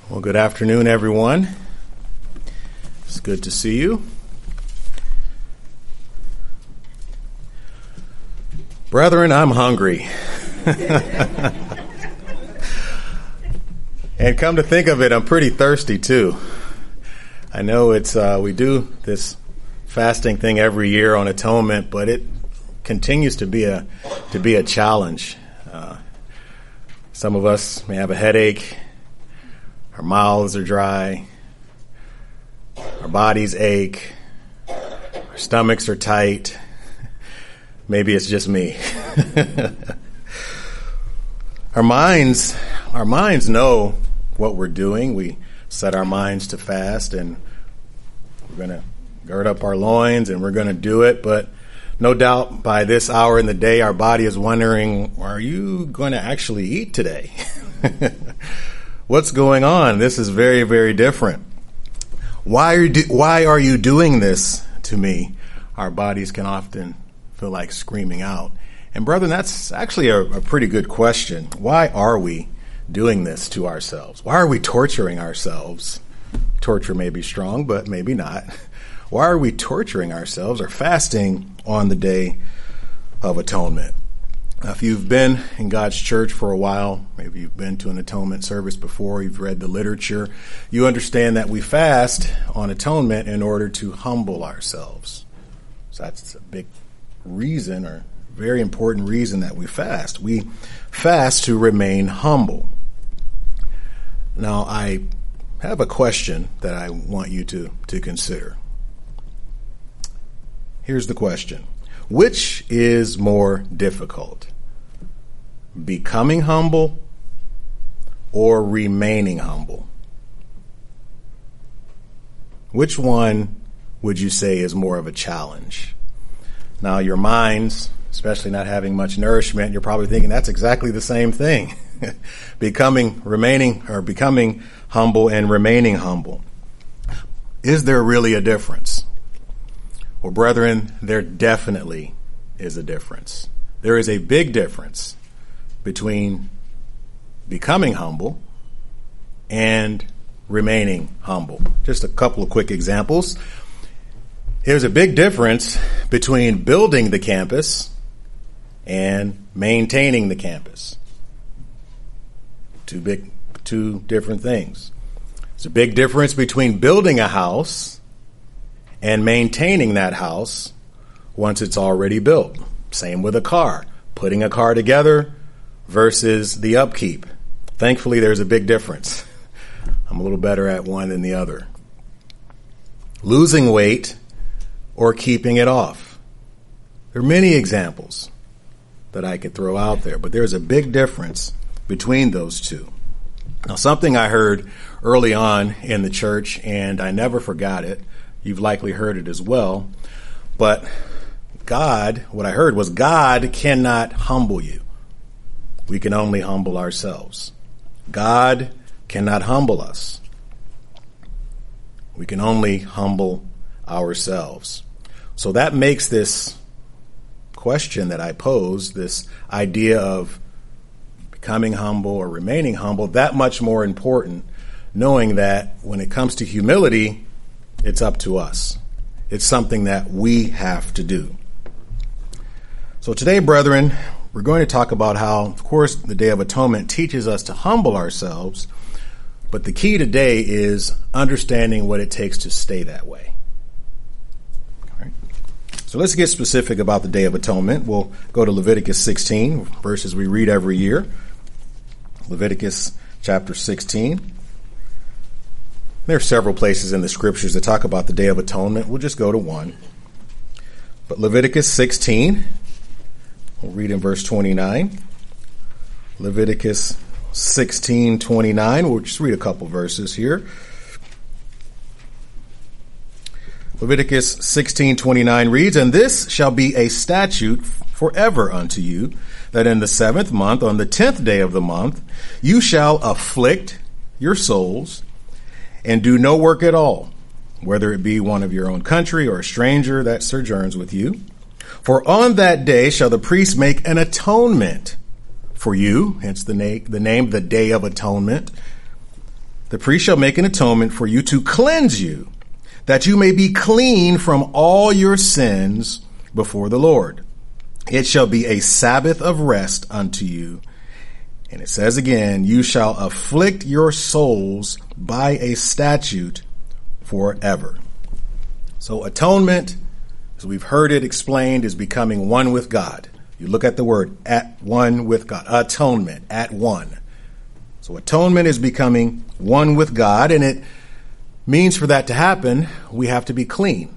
Well, good afternoon, everyone. It's good to see you. Brethren, I'm hungry. And come to think of it, I'm pretty thirsty too. I know we do this fasting thing every year on Atonement, but it continues to be a challenge. Some of us may have a headache. Our mouths are dry. Our bodies ache. Our stomachs are tight. Maybe it's just me. Our minds know what we're doing. We set our minds to fast, and we're going to gird up our loins, and we're going to do it. But no doubt by this hour in the day, our body is wondering, are you going to actually eat today? What's going on? This is very, very different. Why are you doing this to me? Our bodies can often feel like screaming out. And brethren, that's actually a pretty good question. Why are we doing this to ourselves? Why are we torturing ourselves? Torture may be strong, but maybe not. Why are we torturing ourselves or fasting on the Day of Atonement? If you've been in God's church for a while, maybe you've been to an atonement service before, you've read the literature, you understand that we fast on atonement in order to humble ourselves. So that's a big reason, or very important reason, that we fast. We fast to remain humble. Now, I have a question that I want you to consider. Here's the question. Which is more difficult? Becoming humble or remaining humble? Which one would you say is more of a challenge? Now, your minds, especially not having much nourishment, you're probably thinking that's exactly the same thing. Becoming humble and remaining humble. Is there really a difference? Well, brethren, there definitely is a difference. There is a big difference between becoming humble and remaining humble. Just a couple of quick examples. There's a big difference between building the campus and maintaining the campus. Two different things. There's a big difference between building a house and maintaining that house once it's already built. Same with a car. Putting a car together versus the upkeep. Thankfully, there's a big difference. I'm a little better at one than the other. Losing weight or keeping it off. There are many examples that I could throw out there, but there's a big difference between those two. Now, something I heard early on in the church, and I never forgot it. You've likely heard it as well. But what I heard was God cannot humble you. We can only humble ourselves. God cannot humble us. We can only humble ourselves. So that makes this question that I posed, this idea of becoming humble or remaining humble, that much more important, knowing that when it comes to humility, it's up to us. It's something that we have to do. So today, brethren, we're going to talk about how, of course, the Day of Atonement teaches us to humble ourselves, but the key today is understanding what it takes to stay that way. All right. So let's get specific about the Day of Atonement. We'll go to Leviticus 16, verses we read every year. Leviticus chapter 16. There are several places in the scriptures that talk about the Day of Atonement. We'll just go to one. But Leviticus 16, we'll read in verse 29. Leviticus 16:29. We'll just read a couple verses here. Leviticus 16:29 reads, "And this shall be a statute forever unto you, that in the 7th month, on the 10th day of the month, you shall afflict your souls and do no work at all, whether it be one of your own country or a stranger that sojourns with you. For on that day shall the priest make an atonement for you," hence the name, the Day of Atonement. the priest shall make an atonement for you to cleanse you, that you may be clean from all your sins before the Lord. It shall be a Sabbath of rest unto you. And it says again, you shall afflict your souls by a statute forever. So atonement, as we've heard it explained, is becoming one with God. You look at the word, at one with God. Atonement, at one. So atonement is becoming one with God, and it means for that to happen, we have to be clean.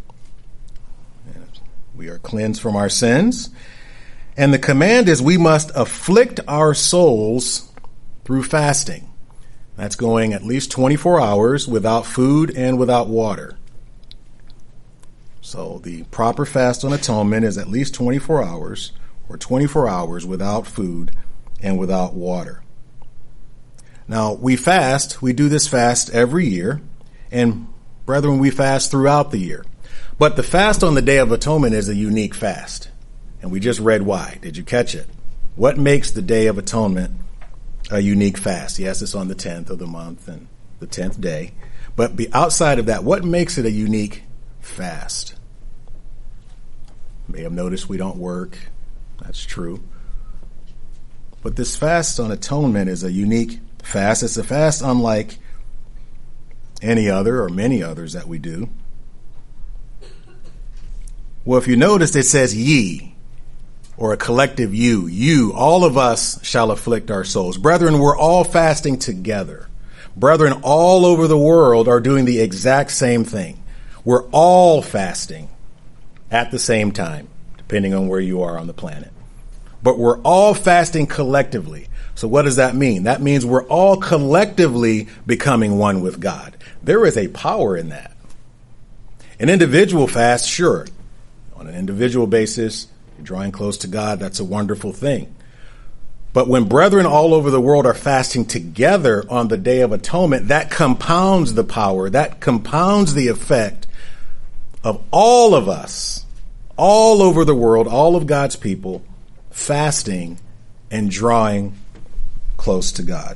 We are cleansed from our sins. And the command is we must afflict our souls through fasting. That's going at least 24 hours without food and without water. So the proper fast on atonement is at least 24 hours or 24 hours without food and without water. Now, we do this fast every year, and brethren, we fast throughout the year. But the fast on the Day of Atonement is a unique fast. And we just read why. Did you catch it? What makes the Day of Atonement a unique fast? Yes, it's on the 10th of the month and the 10th day. But outside of that, what makes it a unique fast? You may have noticed we don't work. That's true. But this fast on atonement is a unique fast. It's a fast unlike any other or many others that we do. Well, if you noticed, it says ye, or a collective you, all of us shall afflict our souls. Brethren, we're all fasting together. Brethren all over the world are doing the exact same thing. We're all fasting at the same time, depending on where you are on the planet. But we're all fasting collectively. So what does that mean? That means we're all collectively becoming one with God. There is a power in that. An individual fast, sure. On an individual basis, you're drawing close to God. That's a wonderful thing. But when brethren all over the world are fasting together on the Day of Atonement, that compounds the power, that compounds the effect of all of us, all over the world, all of God's people, fasting and drawing close to God.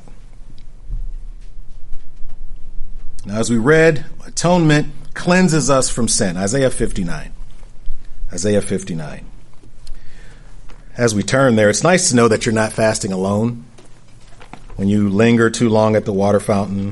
Now, as we read, atonement cleanses us from sin. Isaiah 59. Isaiah 59. As we turn there, it's nice to know that you're not fasting alone. When you linger too long at the water fountain,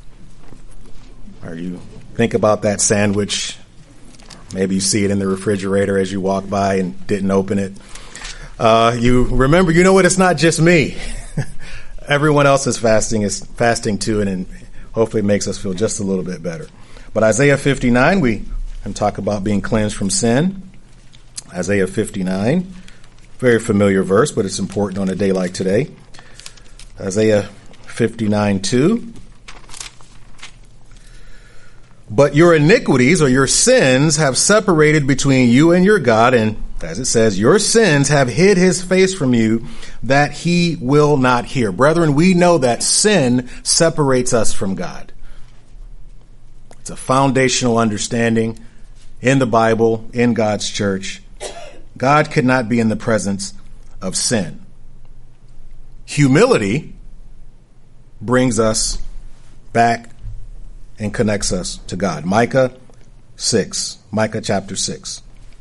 or you think about that sandwich, maybe you see it in the refrigerator as you walk by and didn't open it. You remember, you know what, it's not just me. Everyone else is fasting too, and hopefully it makes us feel just a little bit better. But Isaiah 59, we can talk about being cleansed from sin. Isaiah 59. Very familiar verse, but it's important on a day like today. Isaiah 59:2. But your iniquities or your sins have separated between you and your God, and as it says, your sins have hid his face from you, that he will not hear. Brethren, we know that sin separates us from God. It's a foundational understanding in the Bible, in God's church. God could not be in the presence of sin. Humility brings us back and connects us to God. Micah chapter 6.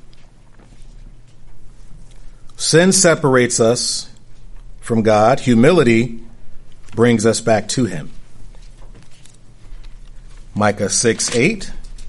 Sin separates us from God. Humility brings us back to him. Micah 6:8.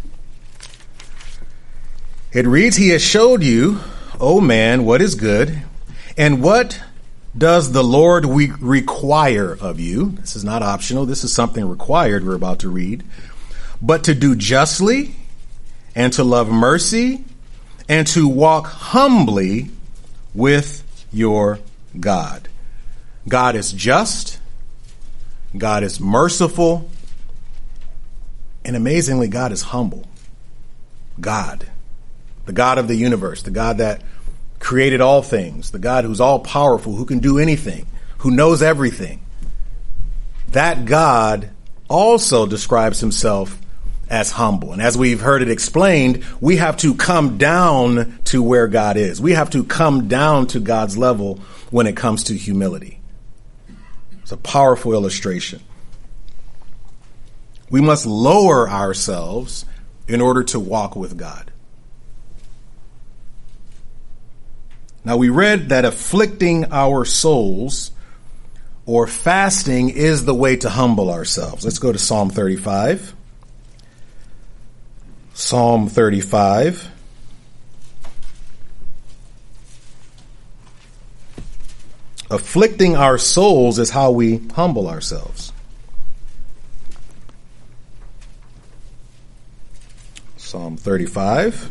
It reads, he has showed you, O man, what is good, and what does the Lord require of you? This is not optional. This is something required we're about to read. But to do justly, and to love mercy, and to walk humbly with your God. God is just. God is merciful. And amazingly, God is humble. God. The God of the universe, the God that created all things, the God who's all powerful, who can do anything, who knows everything. That God also describes himself as humble. And as we've heard it explained, we have to come down to where God is. We have to come down to God's level when it comes to humility. It's a powerful illustration. We must lower ourselves in order to walk with God. Now, we read that afflicting our souls or fasting is the way to humble ourselves. Let's go to Psalm 35. Psalm 35. Afflicting our souls is how we humble ourselves. Psalm 35,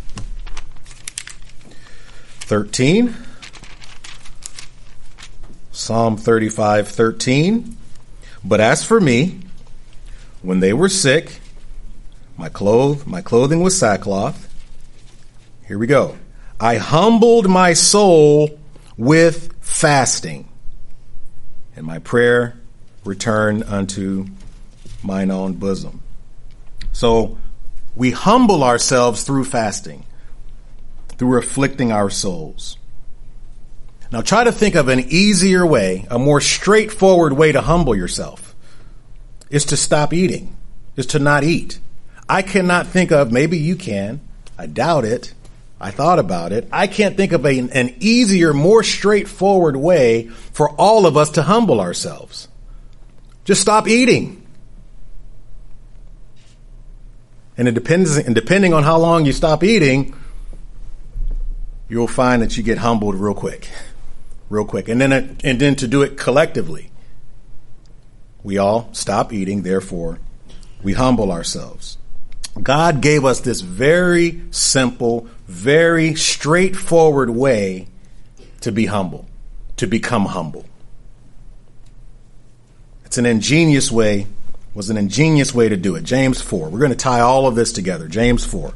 13. Psalm 35, 13. But as for me, when they were sick, my clothing was sackcloth. Here we go. I humbled my soul with fasting, and my prayer returned unto mine own bosom. So we humble ourselves through fasting, through afflicting our souls. Now try to think of an easier way, a more straightforward way to humble yourself. Is to stop eating, is to not eat. I cannot think of, maybe you can, I doubt it, I thought about it. I can't think of an easier, more straightforward way for all of us to humble ourselves. Just stop eating. And depending on how long you stop eating, you'll find that you get humbled real quick. And then to do it collectively. We all stop eating, therefore we humble ourselves. God gave us this very simple, very straightforward way to be humble, to become humble. It's an ingenious way to do it. James 4. We're going to tie all of this together. James 4.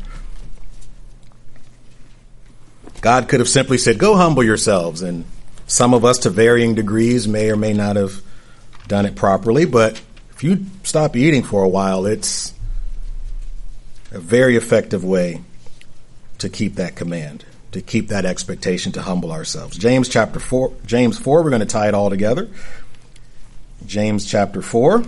God could have simply said, go humble yourselves. And some of us to varying degrees may or may not have done it properly. But if you stop eating for a while, it's a very effective way to keep that command, to keep that expectation, to humble ourselves. James 4, we're going to tie it all together. James chapter 4.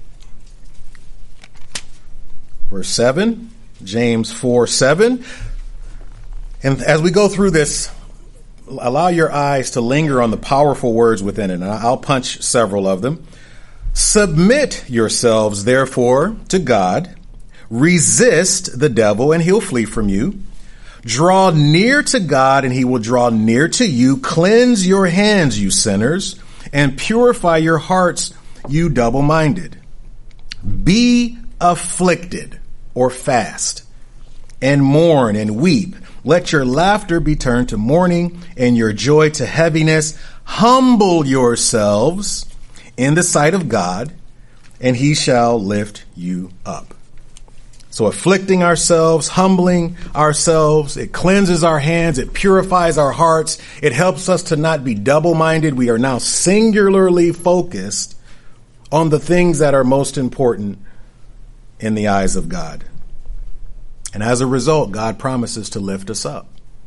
Verse 7, James 4:7. And as we go through this, allow your eyes to linger on the powerful words within it. And I'll punch several of them. Submit yourselves, therefore, to God. Resist the devil, and he'll flee from you. Draw near to God, and he will draw near to you. Cleanse your hands, you sinners, and purify your hearts, you double-minded. Be afflicted, or fast, and mourn and weep. Let your laughter be turned to mourning and your joy to heaviness. Humble yourselves in the sight of God, and he shall lift you up. So afflicting ourselves, humbling ourselves, it cleanses our hands, it purifies our hearts, it helps us to not be double-minded. We are now singularly focused on the things that are most important in the eyes of God. And as a result, God promises to lift us up.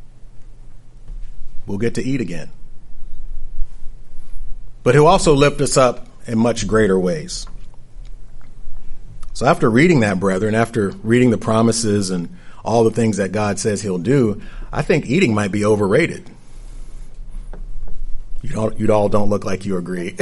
We'll get to eat again. But he'll also lift us up in much greater ways. So after reading that, brethren, after reading the promises and all the things that God says he'll do, I think eating might be overrated. You all don't look like you agree.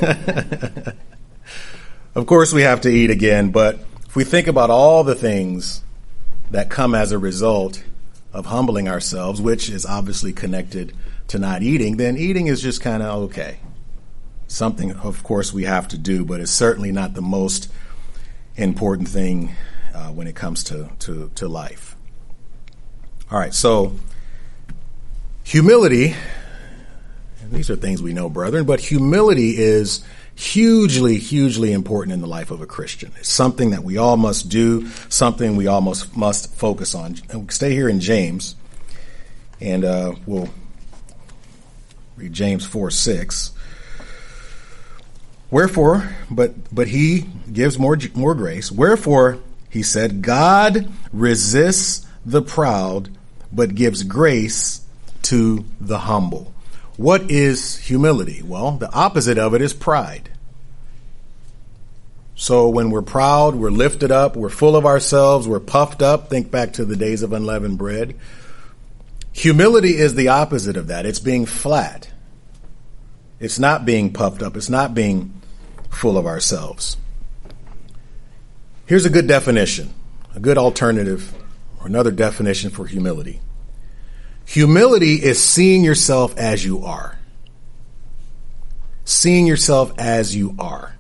Of course we have to eat again, but if we think about all the things that come as a result of humbling ourselves, which is obviously connected to not eating, then eating is just kind of okay. Something, of course, we have to do, but it's certainly not the most important thing when it comes to life. All right, so humility, and these are things we know, brethren, but humility is hugely, hugely important in the life of a Christian. It's something that we all must do, something we all must focus on. And we'll stay here in James, and we'll read James 4:6. Wherefore, but he gives more grace. Wherefore, he said, God resists the proud, but gives grace to the humble. What is humility? Well, the opposite of it is pride. So when we're proud, we're lifted up, we're full of ourselves, we're puffed up. Think back to the days of unleavened bread. Humility is the opposite of that. It's being flat. It's not being puffed up. It's not being full of ourselves. Here's a good definition, a good alternative, or another definition for humility. Humility is seeing yourself as you are. Seeing yourself as you are.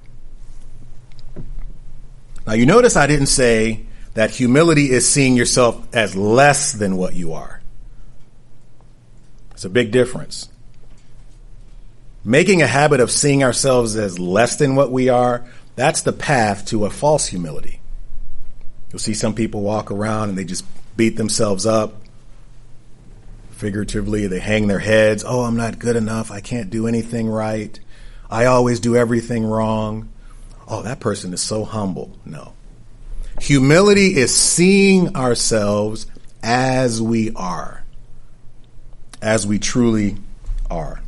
Now, you notice I didn't say that humility is seeing yourself as less than what you are. It's a big difference. Making a habit of seeing ourselves as less than what we are, that's the path to a false humility. You'll see some people walk around and they just beat themselves up. Figuratively, they hang their heads. Oh, I'm not good enough. I can't do anything right. I always do everything wrong. Oh, that person is so humble. No. Humility is seeing ourselves as we are, as we truly are.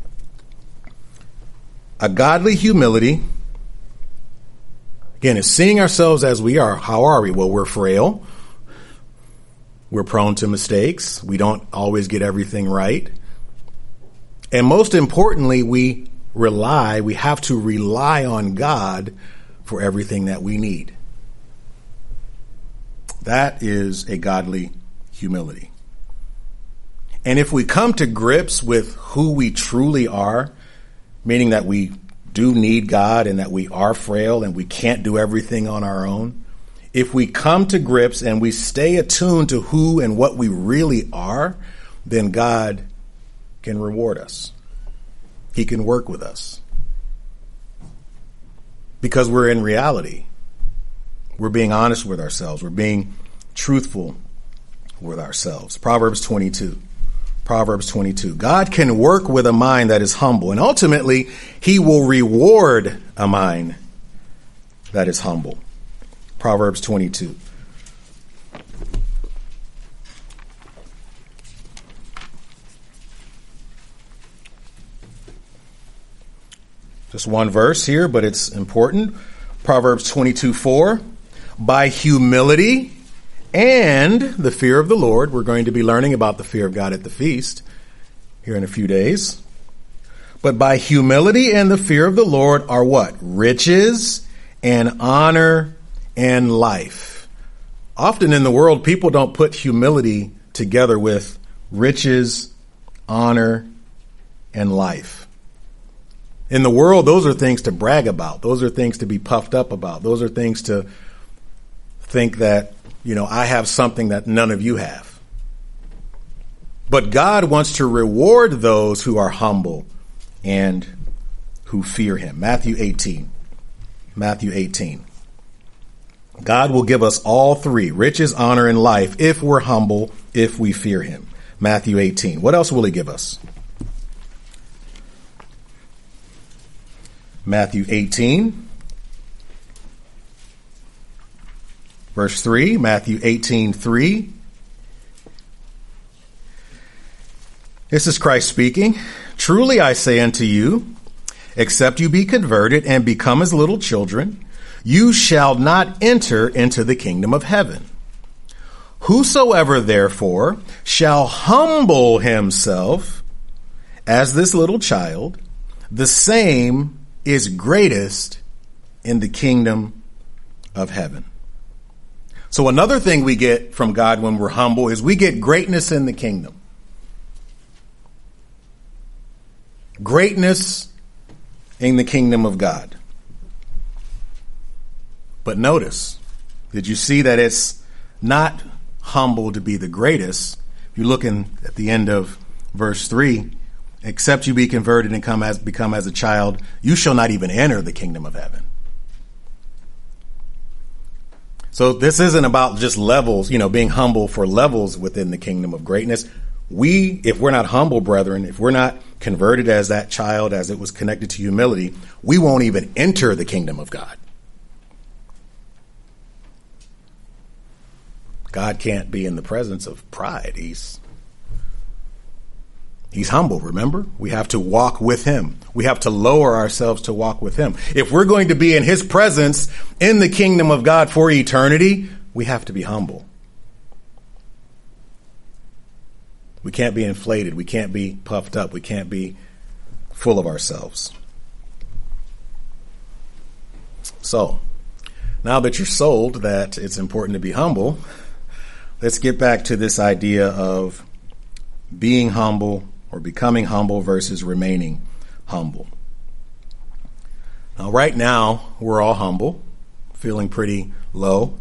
A godly humility, again, is seeing ourselves as we are. How are we? Well, we're frail. We're prone to mistakes. We don't always get everything right. And most importantly, we have to rely on God for everything that we need. That is a godly humility. And if we come to grips with who we truly are, meaning that we do need God and that we are frail and we can't do everything on our own, if we come to grips and we stay attuned to who and what we really are, then God can reward us. He can work with us. Because we're in reality. We're being honest with ourselves. We're being truthful with ourselves. Proverbs 22. Proverbs 22. God can work with a mind that is humble, and ultimately, he will reward a mind that is humble. Proverbs 22. Just one verse here, but it's important. Proverbs 22:4. By humility and the fear of the Lord, we're going to be learning about the fear of God at the feast here in a few days. But by humility and the fear of the Lord are what? Riches and honor and life. Often in the world, people don't put humility together with riches, honor, and life. In the world, those are things to brag about. Those are things to be puffed up about. Those are things to think that, I have something that none of you have. But God wants to reward those who are humble and who fear him. Matthew 18. Matthew 18. God will give us all three, riches, honor, and life, if we're humble, if we fear him. Matthew 18. What else will he give us? Matthew 18, verse 3, Matthew 18:3. This is Christ speaking. Truly I say unto you, except you be converted and become as little children, you shall not enter into the kingdom of heaven. Whosoever therefore shall humble himself as this little child, the same is greatest in the kingdom of heaven. So another thing we get from God when we're humble is we get greatness in the kingdom. Greatness in the kingdom of God. But notice, did you see that it's not humble to be the greatest? If you're looking at the end of verse 3, except you be converted and become as a child, you shall not even enter the kingdom of heaven. So this isn't about just levels, being humble for levels within the kingdom of greatness. If we're not humble, brethren, if we're not converted as that child, as it was connected to humility, we won't even enter the kingdom of God. God can't be in the presence of pride. He's humble, remember? We have to walk with him. We have to lower ourselves to walk with him. If we're going to be in his presence in the kingdom of God for eternity, we have to be humble. We can't be inflated. We can't be puffed up. We can't be full of ourselves. So, now that you're sold that it's important to be humble, let's get back to this idea of being humble or becoming humble versus remaining humble. Now, right now, we're all humble, feeling pretty low,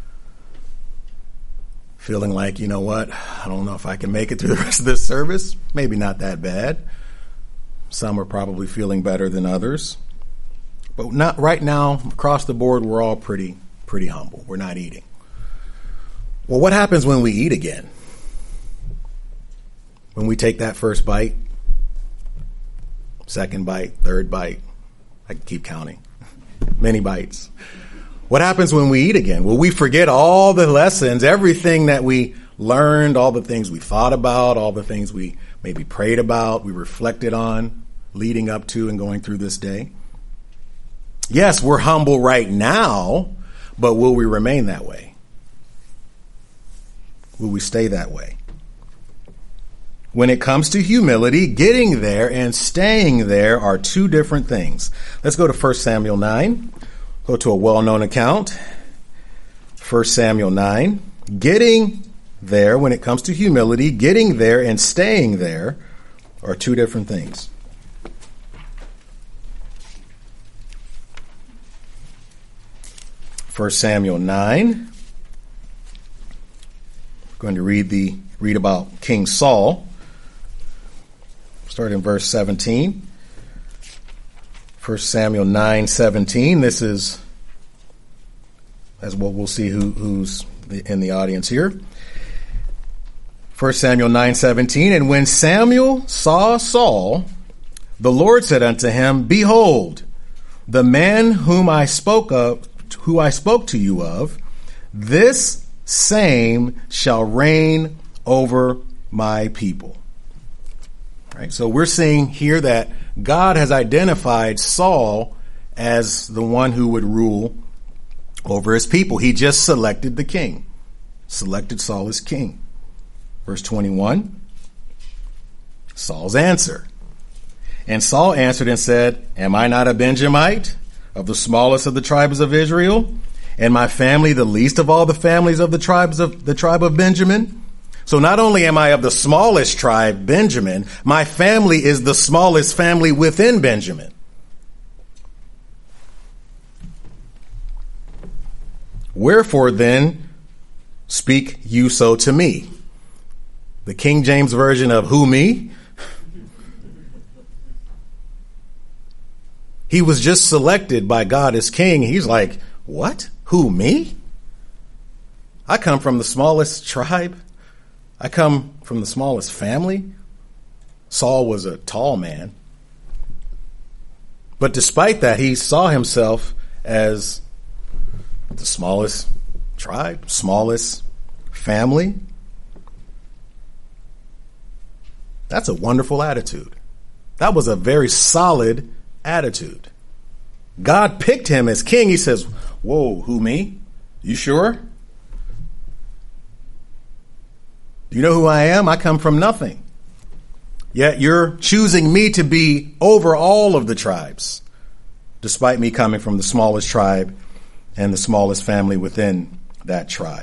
feeling like, you know what, I don't know if I can make it through the rest of this service. Maybe not that bad. Some are probably feeling better than others. But not right now, across the board, we're all pretty humble. We're not eating. Well, what happens when we eat again? When we take that first bite, second bite, third bite, I can keep counting. Many bites. What happens when we eat again? Well, we forget all the lessons, everything that we learned, all the things we thought about, all the things we maybe prayed about, we reflected on leading up to and going through this day. Yes, we're humble right now, but will we remain that way? Will we stay that way? When it comes to humility, getting there and staying there are two different things. Let's go to 1 Samuel 9. Go to a well-known account. 1 Samuel 9. Getting there, when it comes to humility, getting there and staying there are two different things. 1 Samuel 9. I'm going to read about King Saul. Start in verse 17. 1 Samuel 9:17. This is, as what we'll see who's in the audience here. 1 Samuel 9:17. And when Samuel saw Saul, the Lord said unto him, Behold, the man who I spoke to you of, this same shall reign over my people. Right? So we're seeing here that God has identified Saul as the one who would rule over his people. He just selected the king, selected Saul as king. Verse 21, Saul's answer. And Saul answered and said, Am I not a Benjamite, of the smallest of the tribes of Israel? And my family the least of all the families of the tribe of Benjamin? So not only am I of the smallest tribe, Benjamin, my family is the smallest family within Benjamin. Wherefore then speak you so to me? The King James Version of who, me? He was just selected by God as king. He's like, what? Who, me? I come from the smallest tribe. I come from the smallest family. Saul was a tall man. But despite that, he saw himself as the smallest tribe, smallest family. That's a wonderful attitude. That was a very solid attitude. God picked him as king. He says, whoa, who, me? You sure? Do you know who I am? I come from nothing. Yet you're choosing me to be over all of the tribes, despite me coming from the smallest tribe and the smallest family within that tribe.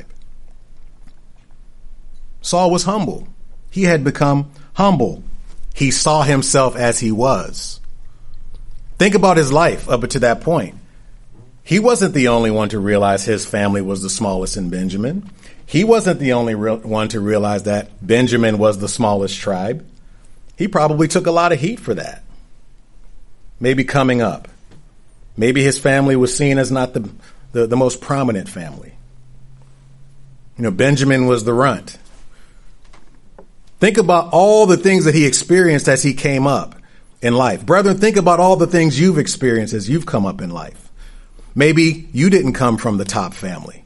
Saul was humble. He had become humble. He saw himself as he was. Think about his life up to that point. He wasn't the only one to realize his family was the smallest in Benjamin. He wasn't the only one to realize that Benjamin was the smallest tribe. He probably took a lot of heat for that. Maybe coming up. Maybe his family was seen as not the most prominent family. You know, Benjamin was the runt. Think about all the things that he experienced as he came up in life. Brethren, think about all the things you've experienced as you've come up in life. Maybe you didn't come from the top family.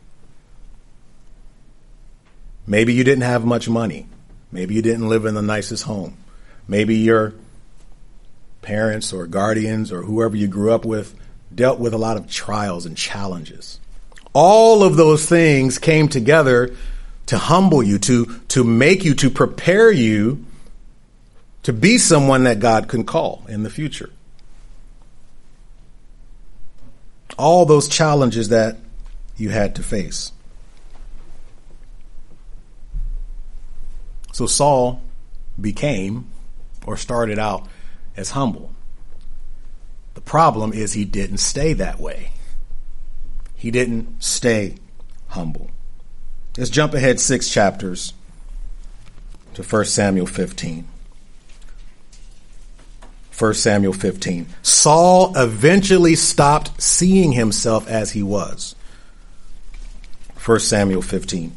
Maybe you didn't have much money. Maybe you didn't live in the nicest home. Maybe your parents or guardians or whoever you grew up with dealt with a lot of trials and challenges. All of those things came together to humble you, to make you, to prepare you to be someone that God can call in the future. All those challenges that you had to face. So Saul became or started out as humble. The problem is he didn't stay that way. He didn't stay humble. Let's jump ahead 6 chapters to 1 Samuel 15. 1 Samuel 15. Saul eventually stopped seeing himself as he was. 1 Samuel 15.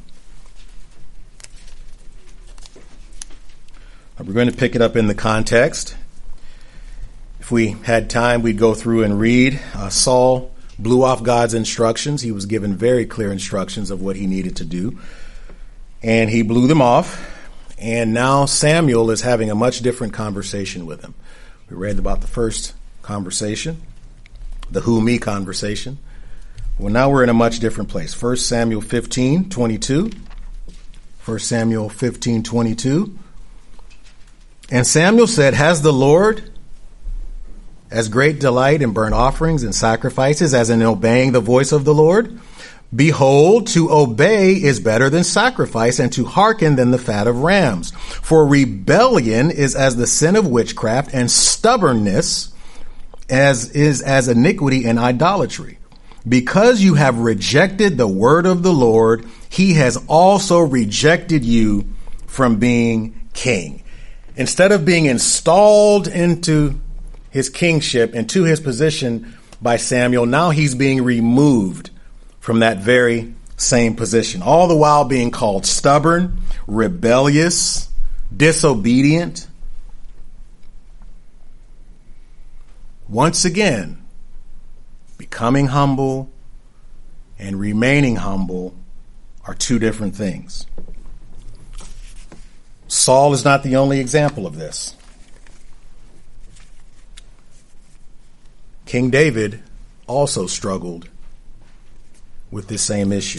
We're going to pick it up in the context. If we had time, we'd go through and read. Saul blew off God's instructions. He was given very clear instructions of what he needed to do. And he blew them off. And now Samuel is having a much different conversation with him. We read about the first conversation, the who me conversation. Well, now we're in a much different place. 1 Samuel 15:22. 1 Samuel 15:22. And Samuel said, has the Lord as great delight in burnt offerings and sacrifices as in obeying the voice of the Lord? Behold, to obey is better than sacrifice, and to hearken than the fat of rams. For rebellion is as the sin of witchcraft, and stubbornness as iniquity and idolatry. Because you have rejected the word of the Lord, he has also rejected you from being king. Instead of being installed into his kingship and to his position by Samuel, now he's being removed from that very same position, all the while being called stubborn, rebellious, disobedient. Once again, becoming humble and remaining humble are two different things. Saul is not the only example of this. King David also struggled with this same issue.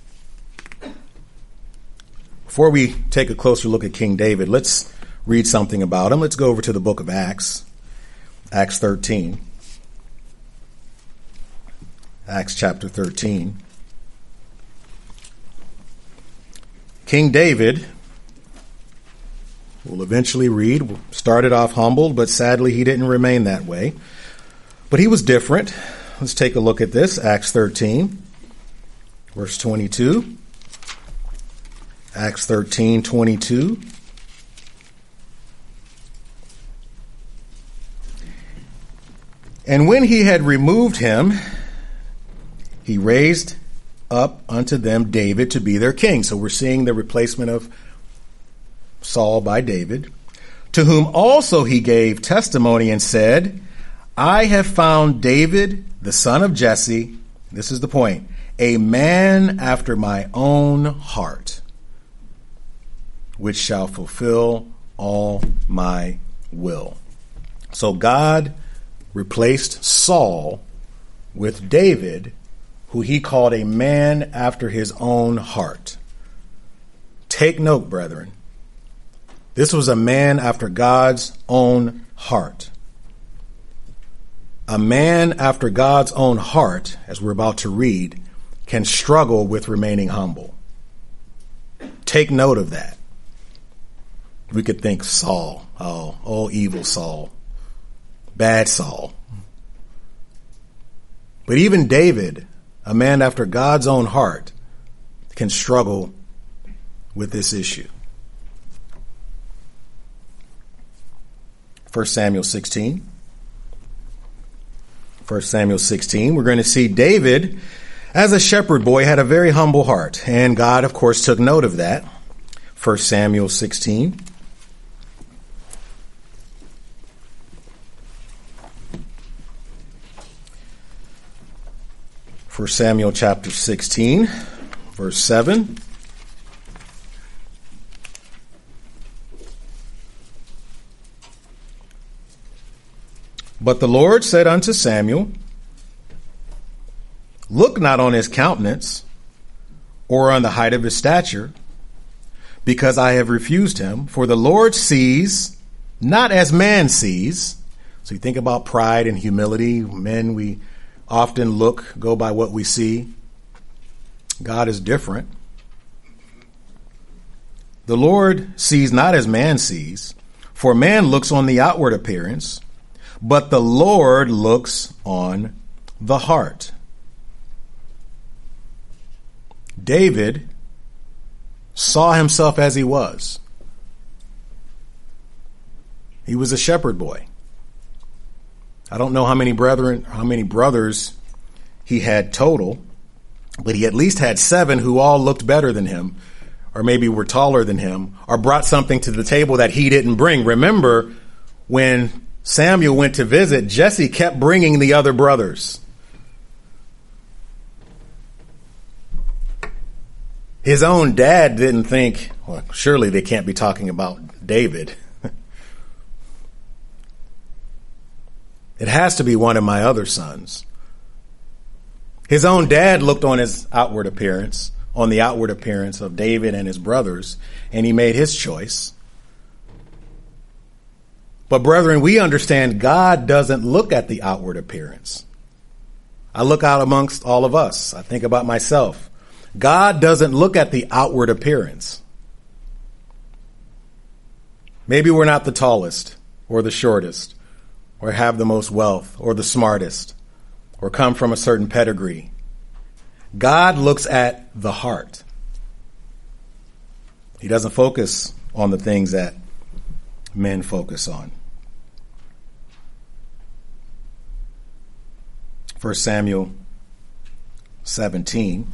Before we take a closer look at King David, let's read something about him. Let's go over to the book of Acts, Acts 13. Acts chapter 13. King David, we'll eventually read, started off humbled, but sadly he didn't remain that way. But he was different. Let's take a look at this. Acts 13, verse 22. Acts 13:22. And when he had removed him, he raised up unto them David to be their king. So we're seeing the replacement of Saul by David, to whom also he gave testimony and said, I have found David, the son of Jesse, this is the point, a man after my own heart, which shall fulfill all my will. So God replaced Saul with David, who he called a man after his own heart. Take note, brethren. This was a man after God's own heart. A man after God's own heart, as we're about to read, can struggle with remaining humble. Take note of that. We could think Saul, oh, evil Saul, bad Saul. But even David, a man after God's own heart, can struggle with this issue. 1 Samuel 16. 1 Samuel 16, we're going to see David, as a shepherd boy, had a very humble heart. And God, of course, took note of that. 1 Samuel 16. For Samuel chapter 16, verse 7. But the Lord said unto Samuel, look not on his countenance or on the height of his stature, because I have refused him. For the Lord sees not as man sees. So you think about pride and humility. Men, we often go by what we see. God is different. The Lord sees not as man sees, for man looks on the outward appearance, but the Lord looks on the heart. David saw himself as he was. He was a shepherd boy. I don't know how many brothers he had total, but he at least had 7 who all looked better than him, or maybe were taller than him, or brought something to the table that he didn't bring. Remember, when Samuel went to visit, Jesse kept bringing the other brothers. His own dad didn't think, well, surely they can't be talking about David. It has to be one of my other sons. His own dad looked on his outward appearance, on the outward appearance of David and his brothers, and he made his choice. But brethren, we understand God doesn't look at the outward appearance. I look out amongst all of us. I think about myself. God doesn't look at the outward appearance. Maybe we're not the tallest or the shortest or have the most wealth or the smartest or come from a certain pedigree. God looks at the heart. He doesn't focus on the things that men focus on. 1 Samuel 17.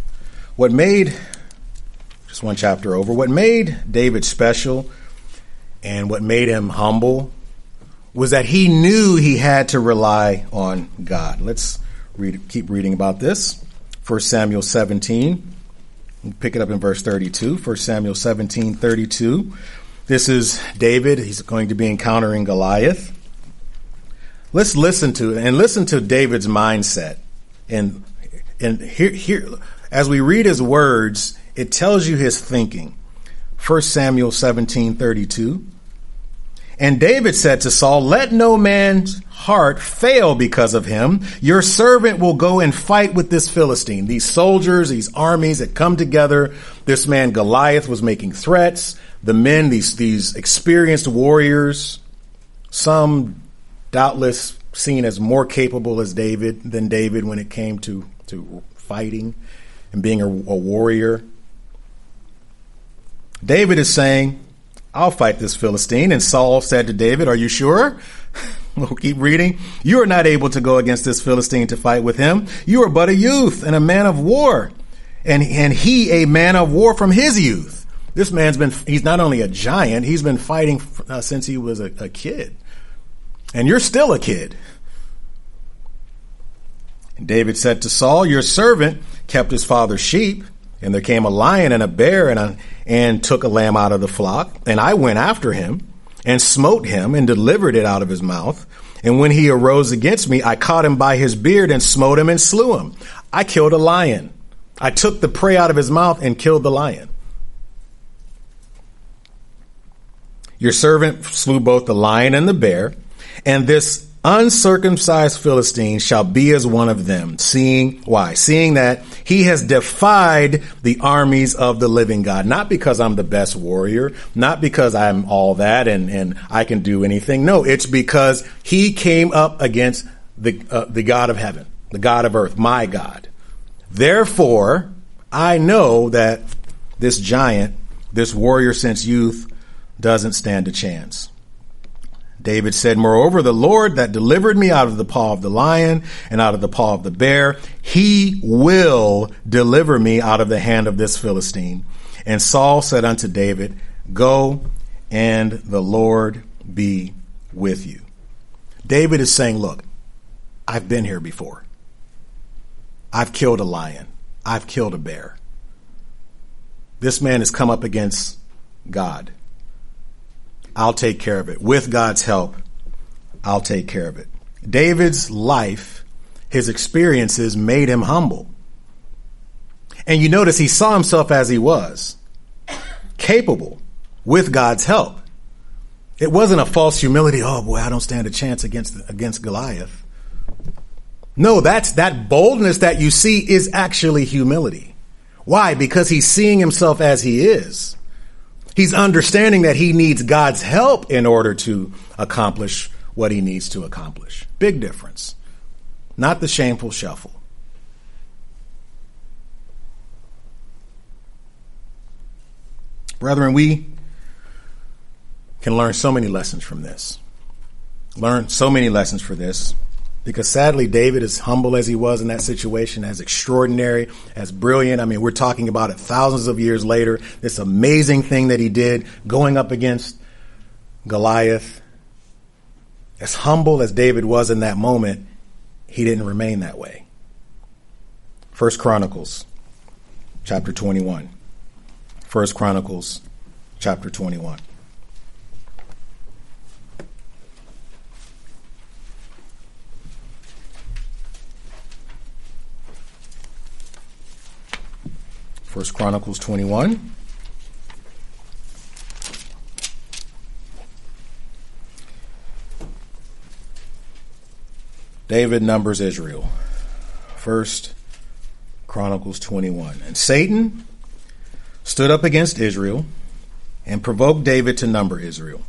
Just one chapter over, what made David special and what made him humble was that he knew he had to rely on God. Let's keep reading about this. 1 Samuel 17. Pick it up in verse 32. 1 Samuel 17:32. This is David. He's going to be encountering Goliath. Let's listen to it and listen to David's mindset. And here, as we read his words, it tells you his thinking. 1 Samuel 17:32. And David said to Saul, let no man's heart fail because of him. Your servant will go and fight with this Philistine. These soldiers, these armies that come together. This man Goliath was making threats. The men, these experienced warriors, some doubtless seen as more capable than David when it came to fighting and being a warrior. David is saying, I'll fight this Philistine. And Saul said to David, are you sure? We'll keep reading. You are not able to go against this Philistine to fight with him. You are but a youth and a man of war. And he a man of war from his youth. This he's not only a giant, he's been fighting since he was a kid. And you're still a kid. And David said to Saul, your servant kept his father's sheep. And there came a lion and a bear and took a lamb out of the flock. And I went after him and smote him and delivered it out of his mouth. And when he arose against me, I caught him by his beard and smote him and slew him. I killed a lion. I took the prey out of his mouth and killed the lion. Your servant slew both the lion and the bear, and this uncircumcised Philistine shall be as one of them. Seeing that he has defied the armies of the living God. Not because I'm the best warrior, not because I'm all that and I can do anything. No, it's because he came up against the God of heaven, the God of earth, my God. Therefore, I know that this giant, this warrior since youth, doesn't stand a chance. David said, moreover, the Lord that delivered me out of the paw of the lion and out of the paw of the bear, he will deliver me out of the hand of this Philistine. And Saul said unto David, go, and the Lord be with you. David is saying, look, I've been here before. I've killed a lion. I've killed a bear. This man has come up against God. I'll take care of it. With God's help, I'll take care of it. David's life, his experiences made him humble. And you notice he saw himself as he was, capable with God's help. It wasn't a false humility. Oh boy, I don't stand a chance against Goliath. No, that boldness that you see is actually humility. Why? Because he's seeing himself as he is. He's understanding that he needs God's help in order to accomplish what he needs to accomplish. Big difference. Not the shameful shuffle. Brethren, we can learn so many lessons from this. Learn so many lessons for this. Because sadly, David, as humble as he was in that situation, as extraordinary, as brilliant. I mean, we're talking about it thousands of years later. This amazing thing that he did going up against Goliath. As humble as David was in that moment, he didn't remain that way. 1 Chronicles chapter 21. 1 Chronicles chapter 21. First Chronicles 21. David numbers Israel. First Chronicles 21. And Satan stood up against Israel and provoked David to number Israel.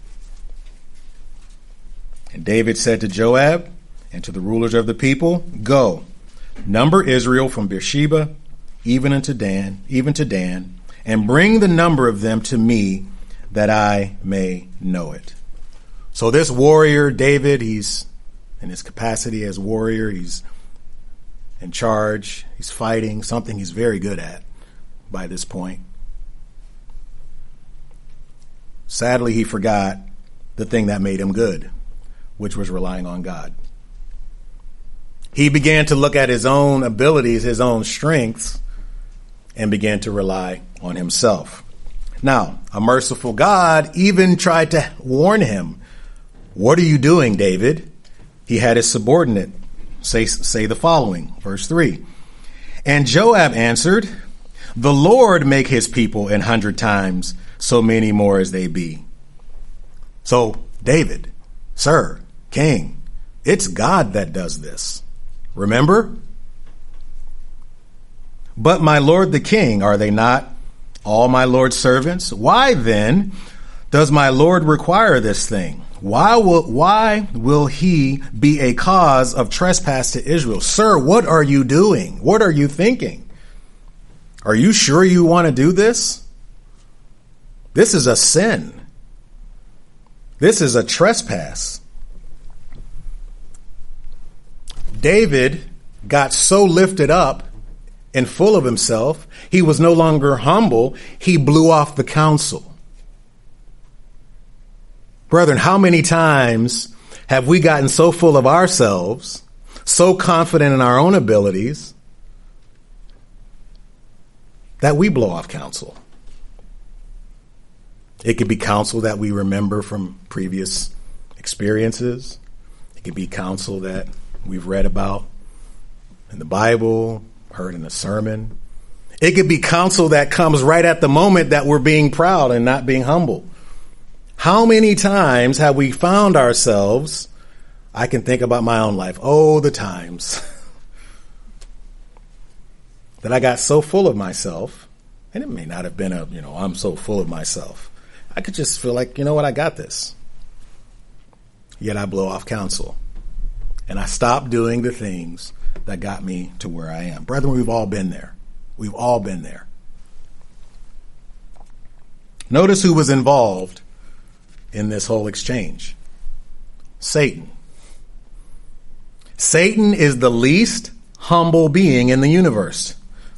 And David said to Joab and to the rulers of the people, "Go, number Israel from Beersheba even to Dan, and bring the number of them to me, that I may know it." So this warrior, David, he's in his capacity as warrior, he's in charge, he's fighting, something he's very good at by this point. Sadly, he forgot the thing that made him good, which was relying on God. He began to look at his own abilities, his own strengths, and began to rely on himself. Now, a merciful God even tried to warn him. "What are you doing, David?" He had his subordinate say the following, verse 3. And Joab answered, "The Lord make his people 100 times so many more as they be." So, David, sir, king, it's God that does this. Remember? "But my lord the king, are they not all my lord's servants? Why then does my lord require this thing? Why will he be a cause of trespass to Israel?" Sir, what are you doing? What are you thinking? Are you sure you want to do this? This is a sin. This is a trespass. David got so lifted up and full of himself, he was no longer humble. He blew off the council. Brethren, how many times have we gotten so full of ourselves, so confident in our own abilities, that we blow off counsel? It could be counsel that we remember from previous experiences. It could be counsel that we've read about in the Bible, heard in a sermon. It could be counsel that comes right at the moment that we're being proud and not being humble. How many times have we found ourselves, I can think about my own life, the times that I got so full of myself, and it may not have been I'm so full of myself. I could just feel like, you know what, I got this. Yet I blow off counsel. And I stop doing the things that got me to where I am. Brethren, we've all been there. We've all been there. Notice who was involved in this whole exchange. Satan. Satan is the least humble being in the universe.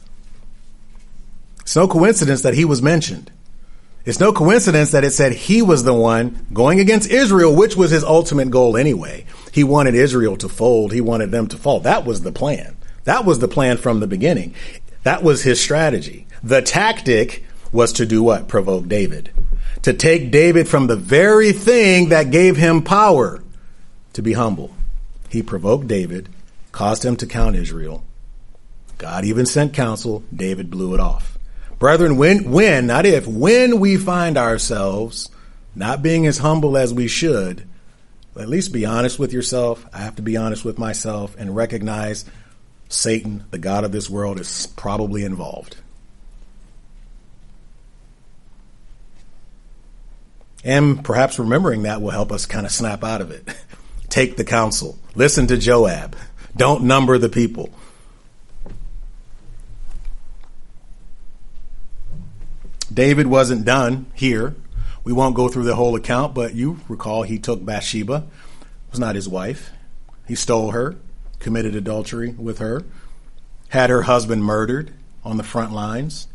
It's no coincidence that he was mentioned. It's no coincidence that it said he was the one going against Israel, which was his ultimate goal anyway. He wanted Israel to fold. He wanted them to fall. That was the plan. That was the plan from the beginning. That was his strategy. The tactic was to do what? Provoke David. To take David from the very thing that gave him power to be humble. he provoked David, caused him to count Israel. God even sent counsel. David blew it off. Brethren, when, not if, when we find ourselves not being as humble as we should, at least be honest with yourself. I have to be honest with myself and recognize Satan, the god of this world, is probably involved. And perhaps remembering that will help us kind of snap out of it. Take the counsel. Listen to Joab. Don't number the people. David wasn't done here. We won't go through the whole account, but you recall he took Bathsheba. It was not his wife. He stole her, committed adultery with her, had her husband murdered on the front lines.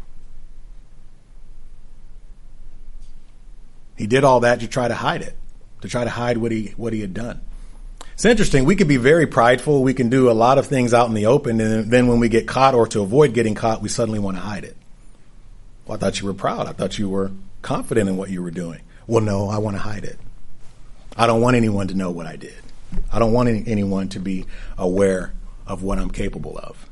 He did all that to try to hide it, to try to hide what he had done. It's interesting. We can be very prideful. We can do a lot of things out in the open, and then when we get caught or to avoid getting caught, we suddenly want to hide it. Well, I thought you were proud. I thought you were confident in what you were doing. Well, no, I want to hide it. I don't want anyone to know what I did. I don't want anyone to be aware of what I'm capable of.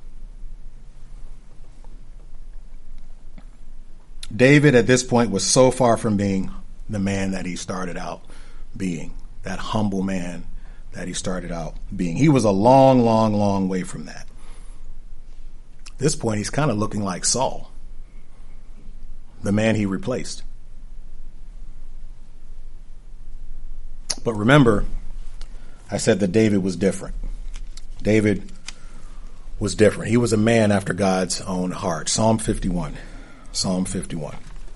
David at this point was so far from being the man that he started out being, that humble man that he started out being. He was a long, long, long way from that. At this point, he's kind of looking like Saul, the man he replaced. But remember, I said that David was different. David was different. He was a man after God's own heart. Psalm 51. Psalm 51.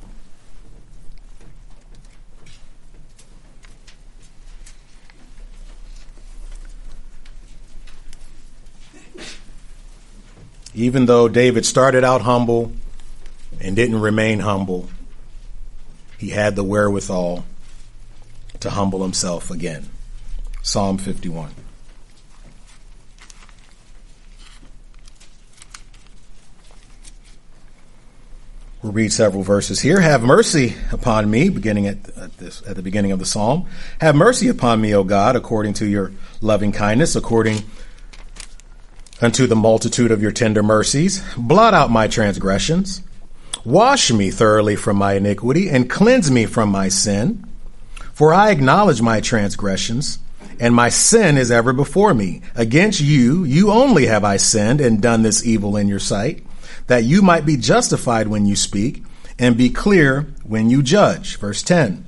Even though David started out humble and didn't remain humble, he had the wherewithal to humble himself again. Psalm 51. We'll read several verses here. Have mercy upon me, beginning at the beginning of the psalm. Have mercy upon me, O God, according to your loving kindness, according unto the multitude of your tender mercies. Blot out my transgressions. Wash me thoroughly from my iniquity and cleanse me from my sin. For I acknowledge my transgressions, and my sin is ever before me. Against you, you only have I sinned and done this evil in your sight, that you might be justified when you speak and be clear when you judge. Verse 10.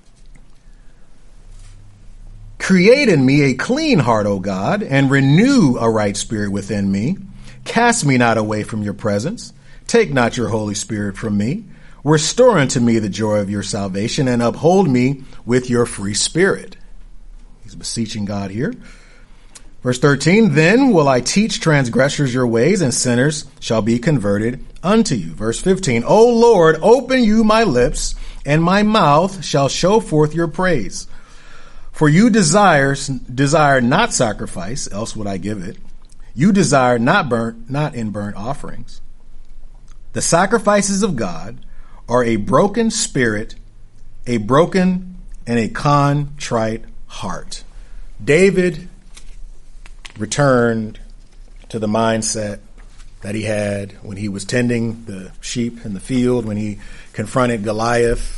Create in me a clean heart, O God, and renew a right spirit within me. Cast me not away from your presence. Take not your Holy Spirit from me. Restore unto me the joy of your salvation, and uphold me with your free spirit. He's beseeching God here. Verse 13, then will I teach transgressors your ways, and sinners shall be converted unto you. Verse 15, O Lord, open you my lips, and my mouth shall show forth your praise. For you desire not sacrifice, else would I give it. You desire not in burnt offerings. The sacrifices of God are a broken spirit, a broken and a contrite heart. David returned to the mindset that he had when he was tending the sheep in the field, when he confronted Goliath.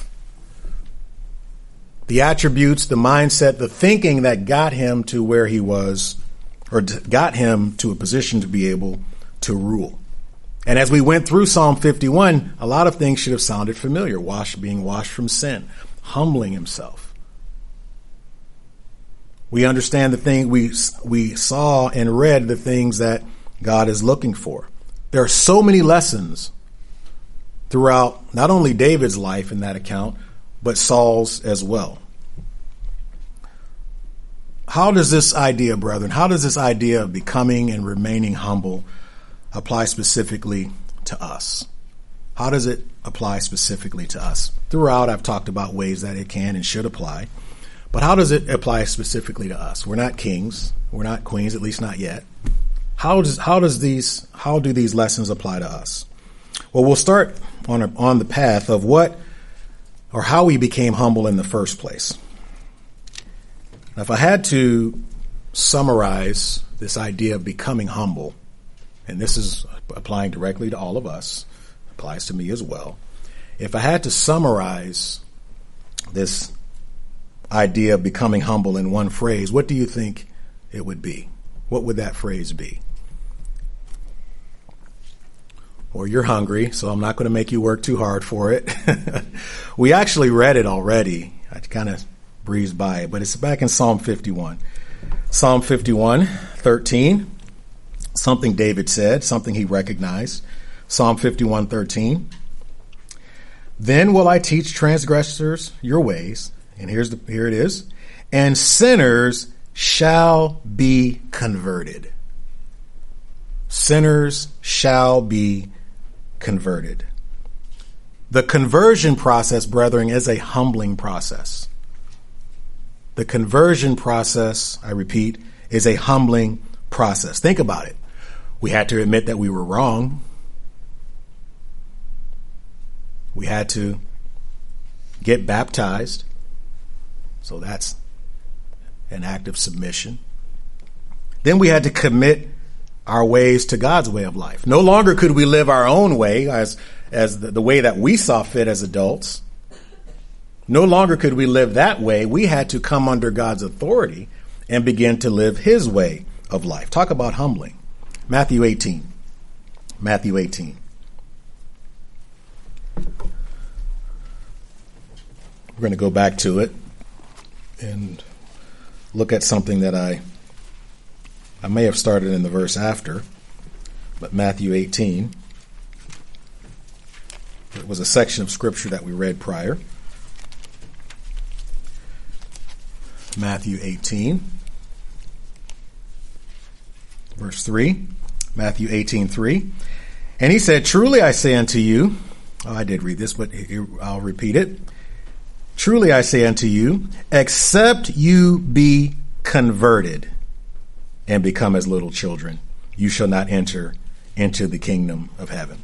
The attributes, the mindset, the thinking that got him to where he was, or got him to a position to be able to rule. And as we went through Psalm 51, a lot of things should have sounded familiar. Being washed from sin, humbling himself. We understand the thing we saw and read the things that God is looking for. There are so many lessons throughout not only David's life in that account, but Saul's as well. How does this idea, brethren, how does this idea of becoming and remaining humble apply specifically to us? How does it apply specifically to us? Throughout, I've talked about ways that it can and should apply. But how does it apply specifically to us? We're not kings. We're not queens, at least not yet. How do these lessons apply to us? Well, we'll start on the path of what or how we became humble in the first place. Now, if I had to summarize this idea of becoming humble, and this is applying directly to all of us, applies to me as well. If I had to summarize this idea of becoming humble in one phrase, what do you think it would be? What would that phrase be? Or you're hungry, so I'm not going to make you work too hard for it. We actually read it already. I kind of breezed by it, but it's back in Psalm 51. Psalm 51, 13, something David said, something he recognized. Psalm 51, 13. Then will I teach transgressors your ways, and here it is, and sinners shall be converted. Sinners shall be converted. The conversion process, brethren, is a humbling process. The conversion process, I repeat, is a humbling process. Think about it. We had to admit that we were wrong. We had to get baptized. So that's an act of submission. Then we had to commit our ways to God's way of life. No longer could we live our own way as the way that we saw fit as adults. No longer could we live that way. We had to come under God's authority and begin to live his way of life. Talk about humbling. Matthew 18. Matthew 18. We're going to go back to it and look at something that I may have started in the verse after, but Matthew 18. It was a section of scripture that we read prior. Matthew 18, verse 3. Matthew 18:3. And he said, truly I say unto you, I did read this, but I'll repeat it. Truly I say unto you, except you be converted and become as little children, you shall not enter into the kingdom of heaven.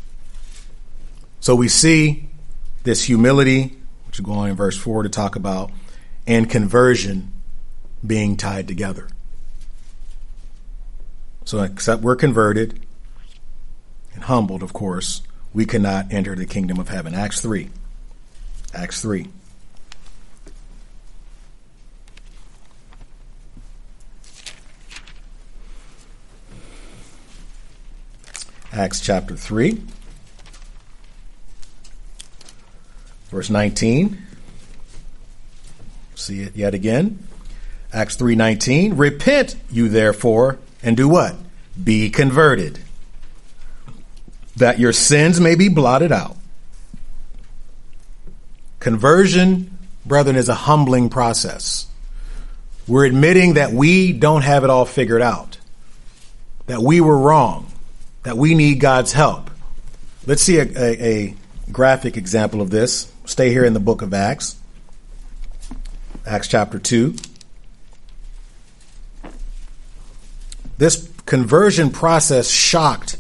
So we see this humility, which will go on in verse 4 to talk about, and conversion being tied together. So except we're converted and humbled, of course, we cannot enter the kingdom of heaven. Acts 3. Acts 3. Acts chapter 3, verse 19. See it yet again. Acts 3:19. Repent you therefore, and do what? Be converted, that your sins may be blotted out. Conversion, brethren, is a humbling process. We're admitting that we don't have it all figured out, that we were wrong, that we need God's help. Let's see a graphic example of this. Stay here in the book of Acts. Acts chapter 2. This conversion process shocked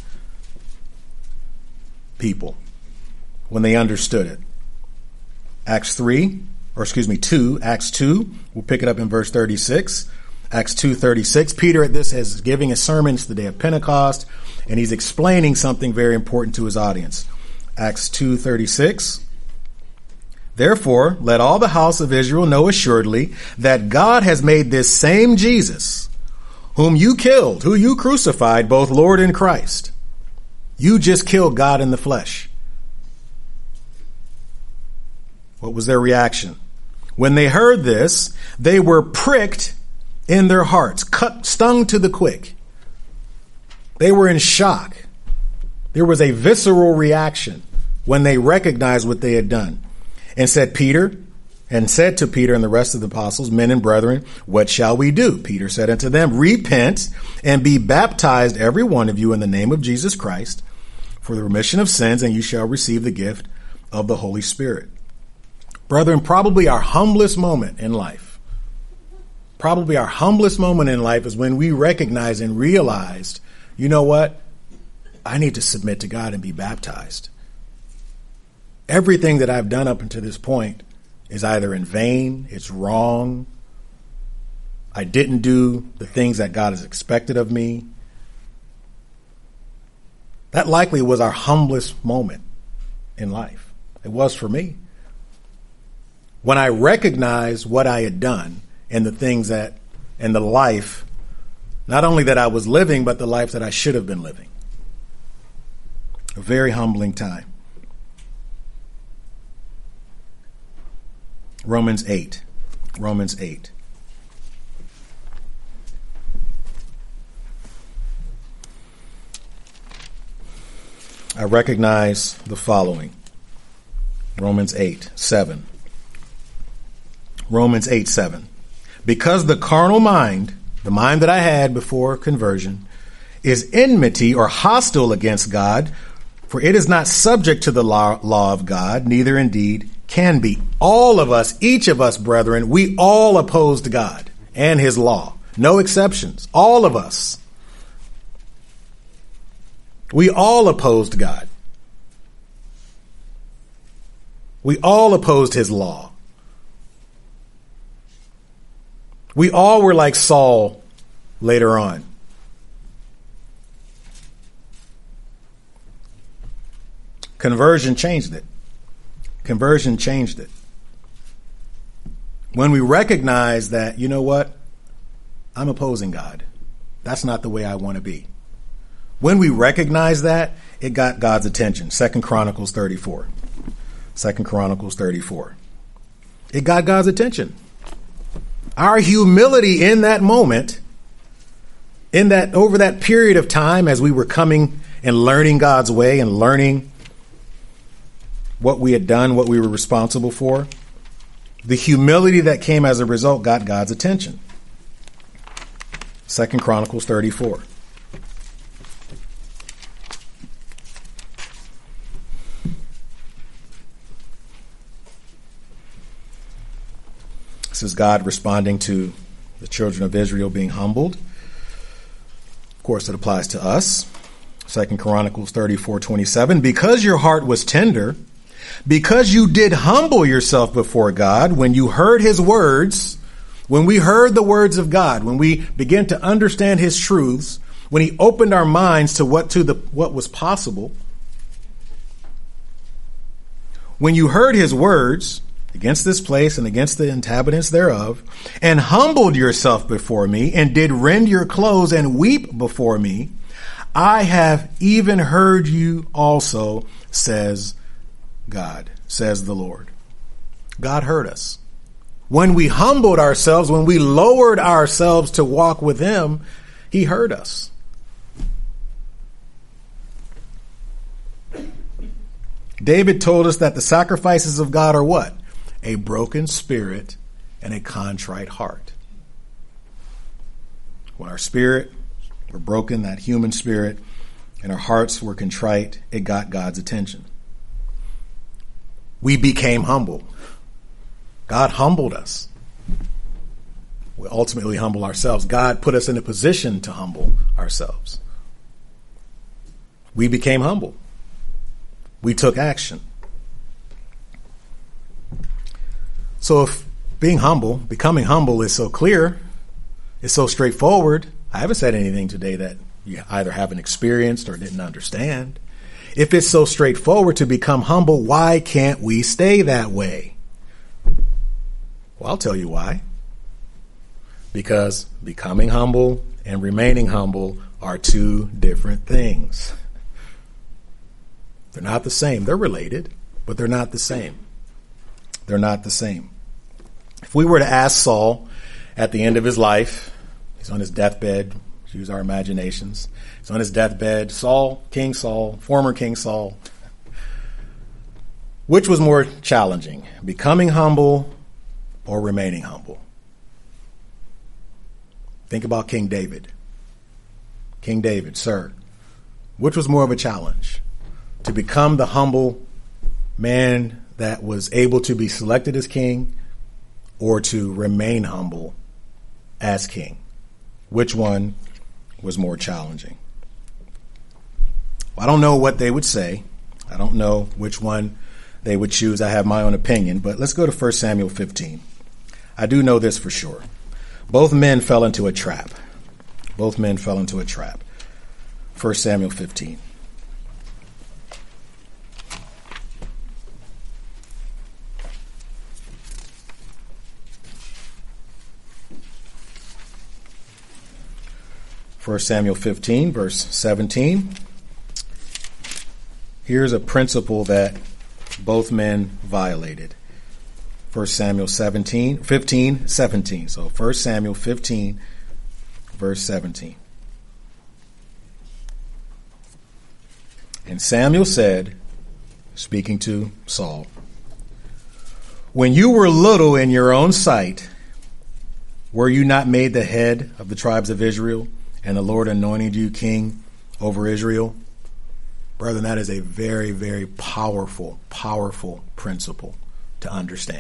people when they understood it. Acts 2. Acts 2. We'll pick it up in verse 36. Acts 2:36. Peter at this is giving a sermon. It's the day of Pentecost, and he's explaining something very important to his audience. Acts 2:36. Therefore, let all the house of Israel know assuredly that God has made this same Jesus, whom you killed, who you crucified, both Lord and Christ. You just killed God in the flesh. What was their reaction? When they heard this, they were pricked in their hearts, stung to the quick. They were in shock. There was a visceral reaction when they recognized what they had done. And said to Peter and the rest of the apostles, men and brethren, what shall we do? Peter said unto them, repent and be baptized every one of you in the name of Jesus Christ for the remission of sins, and you shall receive the gift of the Holy Spirit. Brethren, probably our humblest moment in life is when we recognize and realized, you know what? I need to submit to God and be baptized. Everything that I've done up until this point is either in vain, it's wrong. I didn't do the things that God has expected of me. That likely was our humblest moment in life. It was for me. When I recognized what I had done and the things that, and the life, not only that I was living, but the life that I should have been living. A very humbling time. Romans 8. Romans 8. I recognize the following. Romans 8:7. Romans 8:7. Because the carnal mind, the mind that I had before conversion, is enmity or hostile against God, for it is not subject to the law of God, neither indeed can be. All of us, each of us, brethren, we all opposed God and his law. No exceptions. All of us. We all opposed God. We all opposed his law. We all were like Saul later on. Conversion changed it. Conversion changed it. When we recognize that, you know what? I'm opposing God. That's not the way I want to be. When we recognize that, it got God's attention. 2 Chronicles 34. 2 Chronicles 34. It got God's attention. Our humility in that moment, in that over that period of time as we were coming and learning God's way and learning what we had done, what we were responsible for, the humility that came as a result got God's attention. 2 Chronicles 34. This is God responding to the children of Israel being humbled. Of course, it applies to us. 2 Chronicles 34:27. Because your heart was tender, because you did humble yourself before God, when you heard his words, when we heard the words of God, when we began to understand his truths, when he opened our minds to what was possible, when you heard his words against this place and against the inhabitants thereof, and humbled yourself before me, and did rend your clothes and weep before me, I have even heard you also, says God, says the Lord. God heard us. When we humbled ourselves, when we lowered ourselves to walk with him, he heard us. David told us that the sacrifices of God are what? A broken spirit and a contrite heart. When our spirit were broken, that human spirit, and our hearts were contrite, it got God's attention. We became humble. God humbled us. We ultimately humble ourselves. God put us in a position to humble ourselves. We became humble. We took action. So if being humble, becoming humble is so clear, it's so straightforward, I haven't said anything today that you either haven't experienced or didn't understand. If it's so straightforward to become humble, why can't we stay that way? Well, I'll tell you why. Because becoming humble and remaining humble are two different things. They're not the same. They're related, but they're not the same. They're not the same. If we were to ask Saul at the end of his life, he's on his deathbed, use our imaginations. He's on his deathbed, Saul, King Saul, former King Saul. Which was more challenging, becoming humble or remaining humble? Think about King David. King David, sir. Which was more of a challenge? To become the humble man that was able to be selected as king, or to remain humble as king? Which one was more challenging? Well, I don't know what they would say. I don't know which one they would choose. I have my own opinion, but let's go to 1 Samuel 15. I do know this for sure. Both men fell into a trap. Both men fell into a trap. 1 Samuel 15. First Samuel 15, verse 17. Here's a principle that both men violated. 1 Samuel 15, 17. So 1 Samuel 15, verse 17. And Samuel said, speaking to Saul, "When you were little in your own sight, were you not made the head of the tribes of Israel, and the Lord anointed you king over Israel?" Brethren, that is a very, very powerful, powerful principle to understand.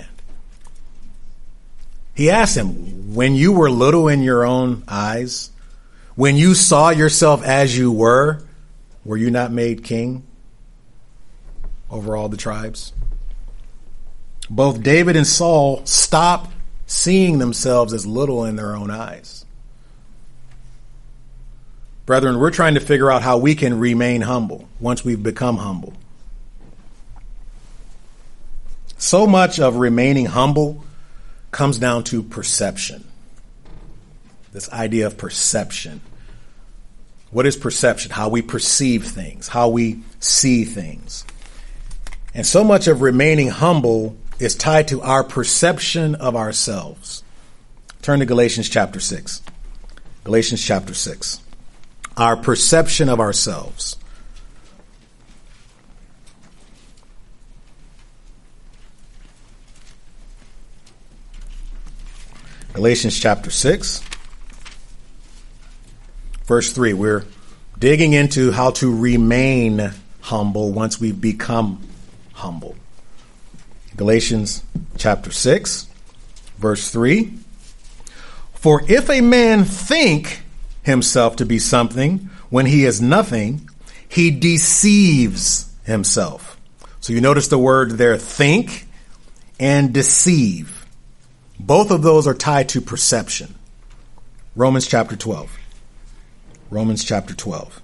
He asked him, when you were little in your own eyes, when you saw yourself as you were you not made king over all the tribes? Both David and Saul stopped seeing themselves as little in their own eyes. Brethren, we're trying to figure out how we can remain humble once we've become humble. So much of remaining humble comes down to perception. This idea of perception. What is perception? How we perceive things, how we see things. And so much of remaining humble is tied to our perception of ourselves. Turn to Galatians chapter 6. Galatians chapter 6. Our perception of ourselves. Galatians chapter 6, verse 3. We're digging into how to remain humble once we become humble. Galatians chapter 6, verse 3. For if a man think himself to be something when he is nothing, he deceives himself. So you notice the word there, think and deceive. Both of those are tied to perception. Romans chapter 12. Romans chapter 12.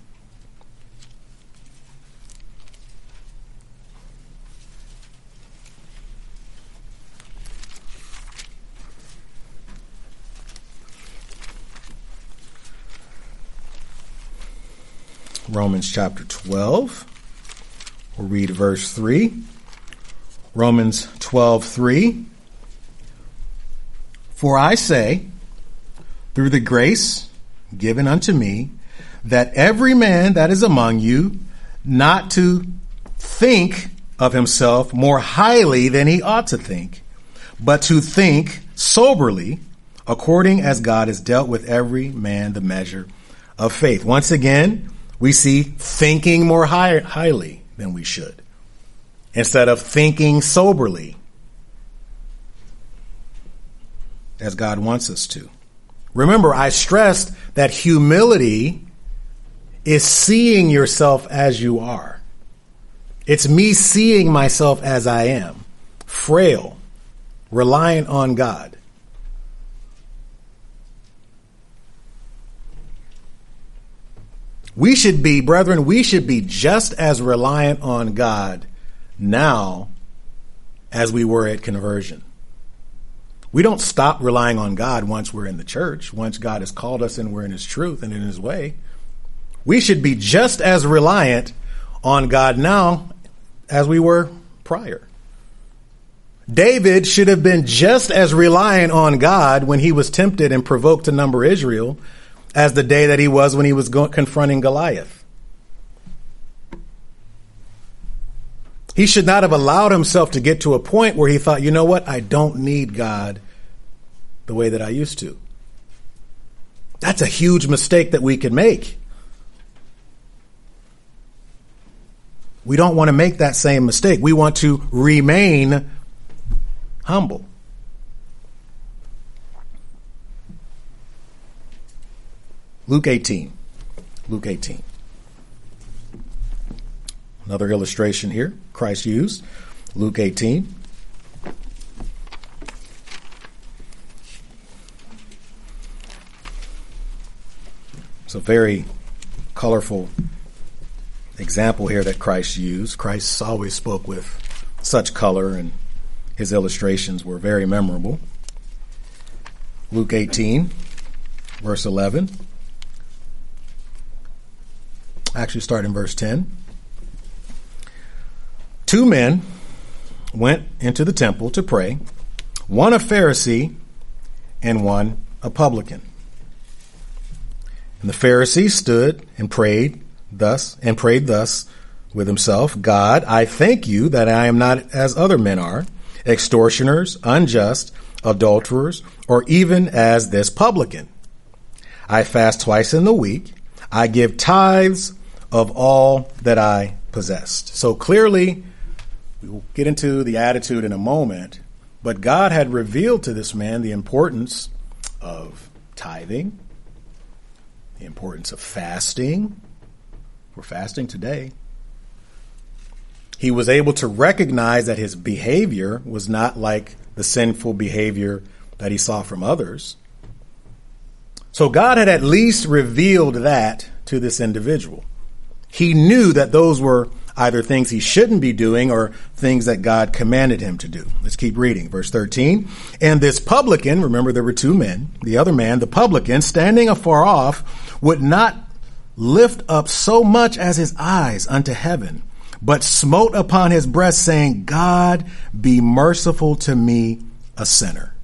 Romans chapter 12. We'll read verse 3. Romans 12:3. For I say, through the grace given unto me, that every man that is among you not to think of himself more highly than he ought to think, but to think soberly, according as God has dealt with every man the measure of faith. Once again, we see thinking more highly than we should, instead of thinking soberly, as God wants us to. Remember, I stressed that humility is seeing yourself as you are. It's me seeing myself as I am, frail, reliant on God. We should be, brethren, we should be just as reliant on God now as we were at conversion. We don't stop relying on God once we're in the church, once God has called us and we're in his truth and in his way. We should be just as reliant on God now as we were prior. David should have been just as reliant on God when he was tempted and provoked to number Israel as the day that he was when he was confronting Goliath. He should not have allowed himself to get to a point where he thought, you know what, I don't need God the way that I used to. That's a huge mistake that we can make. We don't want to make that same mistake. We want to remain humble. Luke 18. Luke 18. Another illustration here Christ used. Luke 18. It's a very colorful example here that Christ used. Christ always spoke with such color, and his illustrations were very memorable. Luke 18, verse 11. Actually, start in verse 10. 2 men went into the temple to pray, one a Pharisee and one a publican. And the Pharisee stood and prayed thus with himself, God, I thank you that I am not as other men are, extortioners, unjust, adulterers, or even as this publican. I fast twice in the week. I give tithes of all that I possessed. So clearly, we'll get into the attitude in a moment, but God had revealed to this man the importance of tithing, the importance of fasting. We're fasting today. He was able to recognize that his behavior was not like the sinful behavior that he saw from others. So God had at least revealed that to this individual. He knew that those were either things he shouldn't be doing or things that God commanded him to do. Let's keep reading. Verse 13. And this publican, remember there were 2 men, the other man, the publican, standing afar off, would not lift up so much as his eyes unto heaven, but smote upon his breast, saying, God, be merciful to me, a sinner.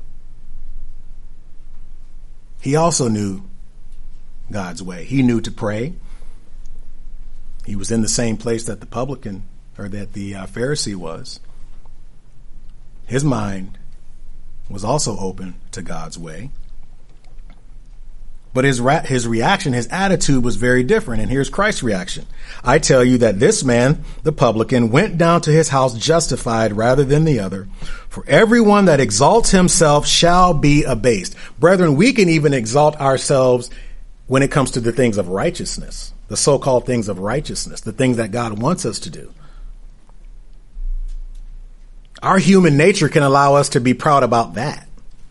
He also knew God's way. He knew to pray. He was in the same place that the publican, or that the Pharisee was. His mind was also open to God's way. But his reaction, his attitude was very different. And here's Christ's reaction. I tell you that this man, the publican, went down to his house justified rather than the other. For everyone that exalts himself shall be abased. Brethren, we can even exalt ourselves when it comes to the things of righteousness, the so-called things of righteousness, the things that God wants us to do. Our human nature can allow us to be proud about that.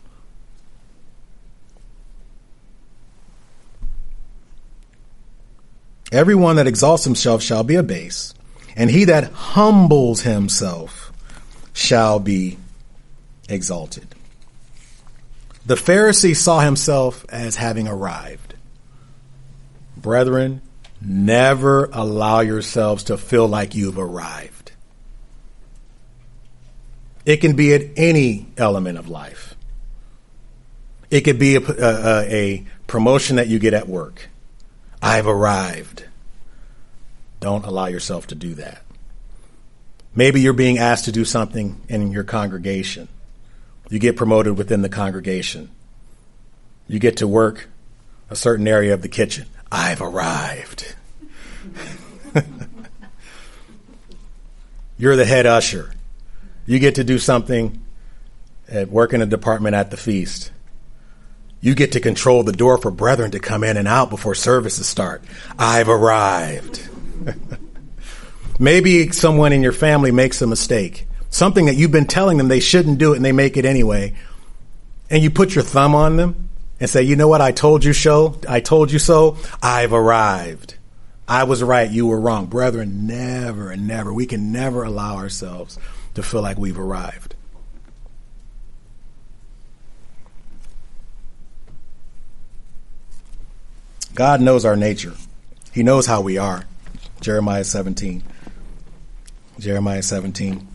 Everyone that exalts himself shall be abased, and he that humbles himself shall be exalted. The Pharisee saw himself as having arrived. Brethren, never allow yourselves to feel like you've arrived. It can be at any element of life. It could be a promotion that you get at work. I've arrived. Don't allow yourself to do that. Maybe you're being asked to do something in your congregation. You get promoted within the congregation. You get to work a certain area of the kitchen. I've arrived. You're the head usher. You get to do something at work in a department at the feast. You get to control the door for brethren to come in and out before services start. I've arrived. Maybe someone in your family makes a mistake, something that you've been telling them they shouldn't do it and they make it anyway. And you put your thumb on them and say, you know what? I told you so. I told you so. I've arrived. I was right. You were wrong. Brethren, never and never. We can never allow ourselves to feel like we've arrived. God knows our nature. He knows how we are. Jeremiah 17. Jeremiah 17.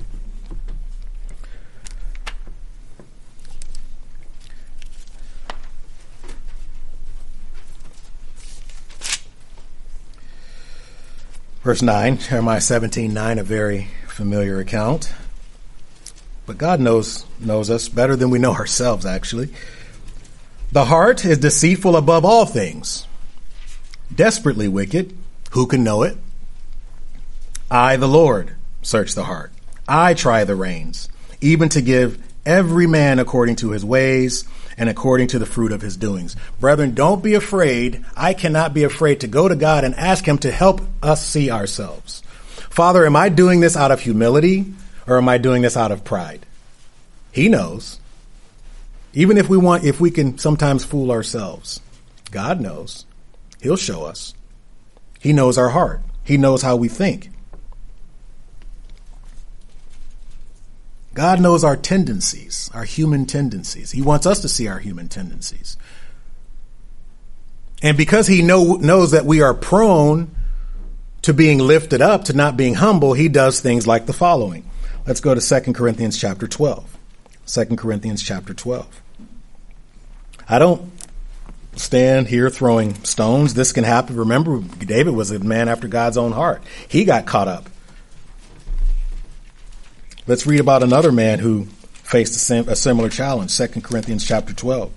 Verse 9, Jeremiah 17:9, a very familiar account. But God knows us better than we know ourselves, actually. The heart is deceitful above all things, desperately wicked. Who can know it? I, the Lord, search the heart. I try the reins, even to give every man according to his ways and according to the fruit of his doings. Brethren, don't be afraid. I cannot be afraid to go to God and ask him to help us see ourselves. Father, am I doing this out of humility or am I doing this out of pride? He knows. Even if we can sometimes fool ourselves, God knows. He'll show us. He knows our heart. He knows how we think. God knows our tendencies, our human tendencies. He wants us to see our human tendencies. And because he knows that we are prone to being lifted up, to not being humble, he does things like the following. Let's go to 2 Corinthians chapter 12. 2 Corinthians chapter 12. I don't stand here throwing stones. This can happen. Remember, David was a man after God's own heart. He got caught up. Let's read about another man who faced a similar challenge. 2 Corinthians chapter 12.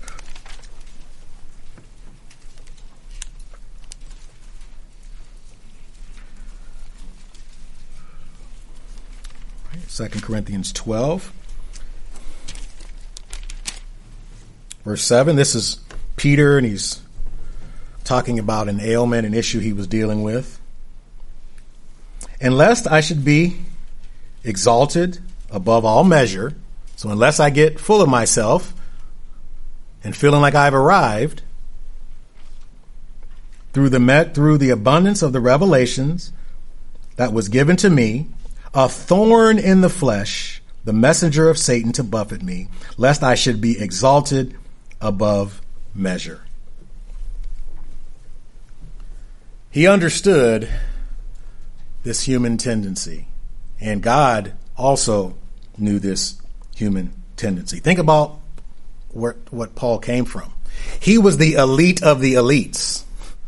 Second Corinthians 12, verse 7. This is Peter, and he's talking about an ailment, an issue he was dealing with. And lest I should be exalted above all measure, so unless I get full of myself and feeling like I've arrived, through the abundance of the revelations that was given to me, a thorn in the flesh, the messenger of Satan to buffet me, lest I should be exalted above measure. He understood this human tendency, and God also knew this human tendency. Think about what Paul came from. He was the elite of the elites.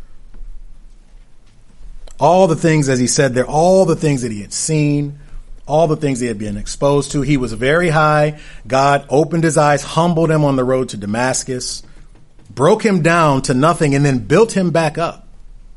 All the things, as he said there, all the things that he had seen, all the things he had been exposed to. He was very high. God opened his eyes, humbled him on the road to Damascus, broke him down to nothing, and then built him back up.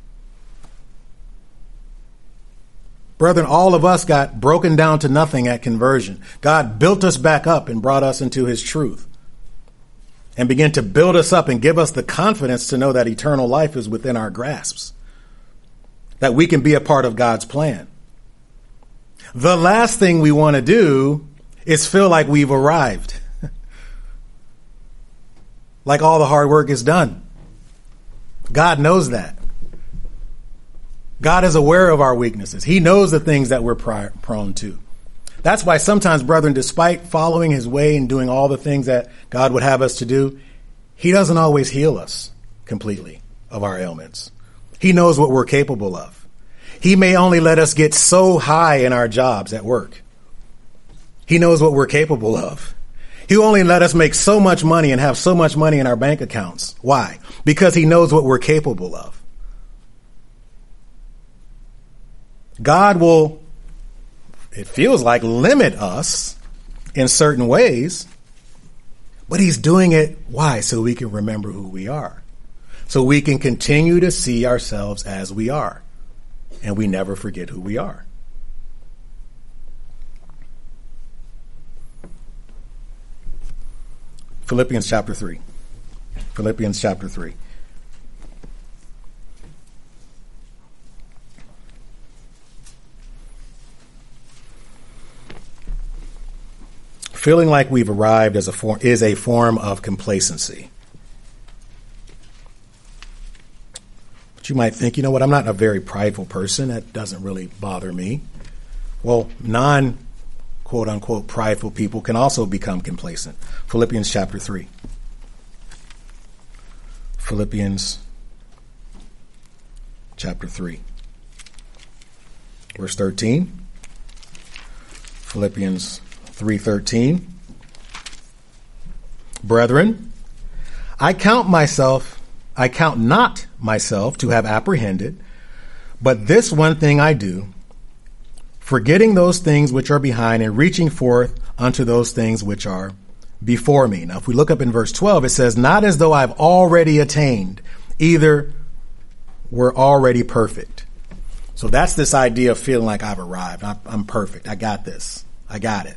Brethren, all of us got broken down to nothing at conversion. God built us back up and brought us into his truth and began to build us up and give us the confidence to know that eternal life is within our grasps, that we can be a part of God's plan. The last thing we want to do is feel like we've arrived, like all the hard work is done. God knows that. God is aware of our weaknesses. He knows the things that we're prone to. That's why sometimes, brethren, despite following his way and doing all the things that God would have us to do, he doesn't always heal us completely of our ailments. He knows what we're capable of. He may only let us get so high in our jobs at work. He knows what we're capable of. He only let us make so much money and have so much money in our bank accounts. Why? Because he knows what we're capable of. God will, it feels like, limit us in certain ways, but he's doing it, why? So we can remember who we are. So we can continue to see ourselves as we are, and we never forget who we are. Philippians chapter 3. Philippians chapter 3. Feeling like we've arrived is a form of complacency. But you might think, you know what, I'm not a very prideful person. That doesn't really bother me. Well, non-quote-unquote prideful people can also become complacent. Philippians chapter 3. Philippians chapter 3. Verse 13. Philippians 3:13. Brethren, I count not myself to have apprehended, but this one thing I do, forgetting those things which are behind and reaching forth unto those things which are before me. Now, if we look up in verse 12, it says, not as though I've already attained, either we're already perfect. So that's this idea of feeling like I've arrived. I'm perfect. I got this. I got it.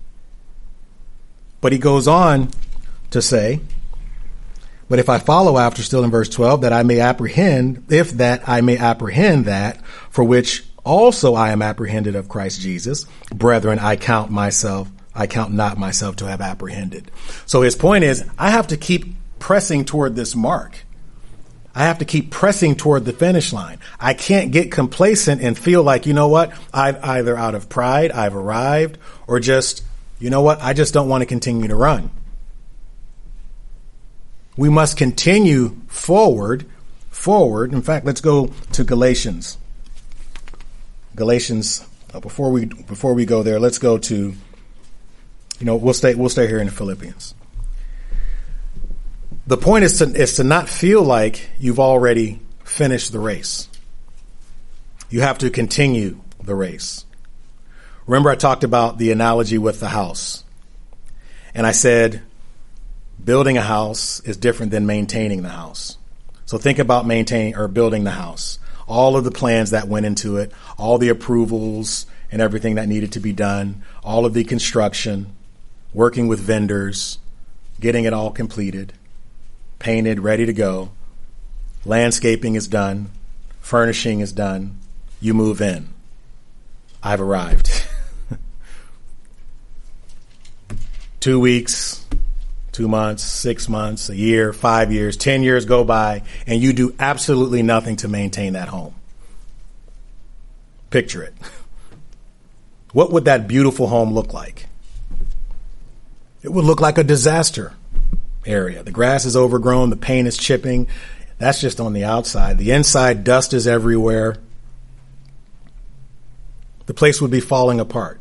But he goes on to say, but if I follow after, still in verse 12, that I may apprehend that for which also I am apprehended of Christ Jesus. Brethren, I count not myself to have apprehended. So his point is, I have to keep pressing toward this mark. I have to keep pressing toward the finish line. I can't get complacent and feel like, you know what, I've either out of pride, I've arrived, or just, you know what, I just don't want to continue to run. We must continue forward. In fact, let's go to Galatians. Before we go there, let's go to, we'll stay here in Philippians. The point is to not feel like you've already finished the race. You have to continue the race. Remember, I talked about the analogy with the house. And I said, building a house is different than maintaining the house. So think about maintaining or building the house. All of the plans that went into it, all the approvals and everything that needed to be done, all of the construction, working with vendors, getting it all completed, painted, ready to go. Landscaping is done. Furnishing is done. You move in. I've arrived. 2 weeks, 2 months, 6 months, a year, 5 years, 10 years go by, and you do absolutely nothing to maintain that home. Picture it. What would that beautiful home look like? It would look like a disaster area. The grass is overgrown. The paint is chipping. That's just on the outside. The inside, dust is everywhere. The place would be falling apart.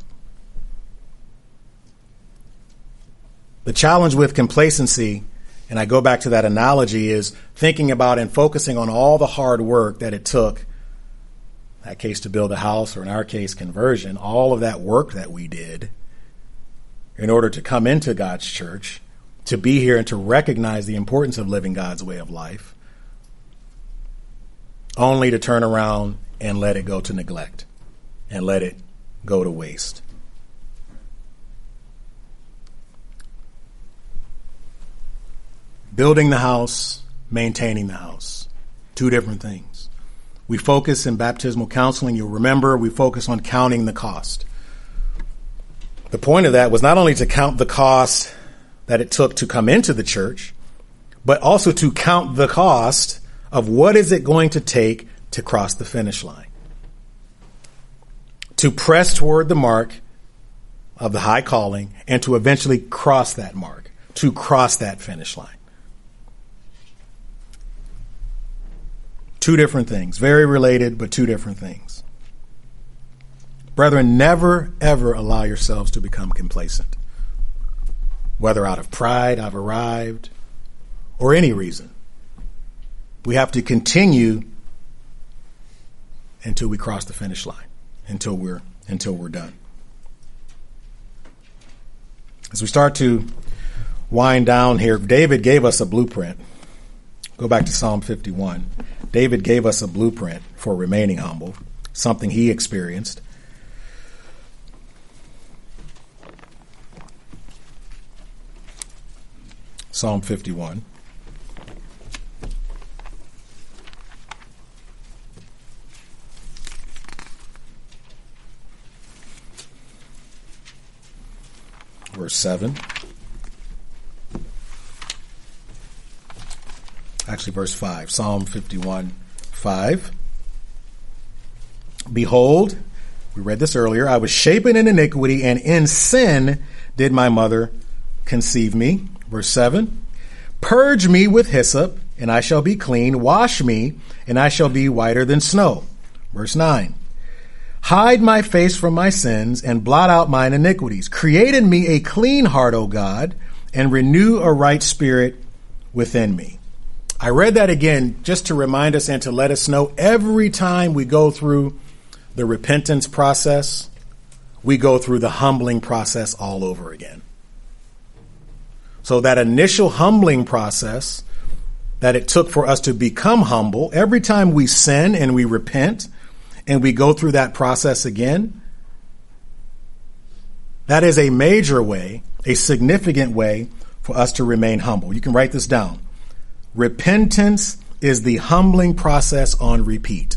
The challenge with complacency, and I go back to that analogy, is thinking about and focusing on all the hard work that it took, in that case to build a house, or in our case conversion, all of that work that we did in order to come into God's church, to be here and to recognize the importance of living God's way of life, only to turn around and let it go to neglect and let it go to waste. Building the house, maintaining the house, two different things. We focus in baptismal counseling, you'll remember, we focus on counting the cost. The point of that was not only to count the cost that it took to come into the church, but also to count the cost of what is it going to take to cross the finish line. To press toward the mark of the high calling and to eventually cross that mark, to cross that finish line. Two different things, very related, but two different things. Brethren, never, ever allow yourselves to become complacent. Whether out of pride, I've arrived, or any reason. We have to continue until we cross the finish line, until we're done. As we start to wind down here, David gave us a blueprint. Go back to Psalm 51. David gave us a blueprint for remaining humble, something he experienced. Psalm 51. Verse 7. Actually, verse 5. Psalm 51, 5. Behold, we read this earlier, I was shapen in iniquity, and in sin did my mother conceive me. Verse 7. Purge me with hyssop, and I shall be clean. Wash me, and I shall be whiter than snow. Verse 9. Hide my face from my sins, and blot out mine iniquities. Create in me a clean heart, O God, and renew a right spirit within me. I read that again just to remind us and to let us know every time we go through the repentance process, we go through the humbling process all over again. So that initial humbling process that it took for us to become humble, every time we sin and we repent and we go through that process again, that is a major way, a significant way for us to remain humble. You can write this down. Repentance is the humbling process on repeat.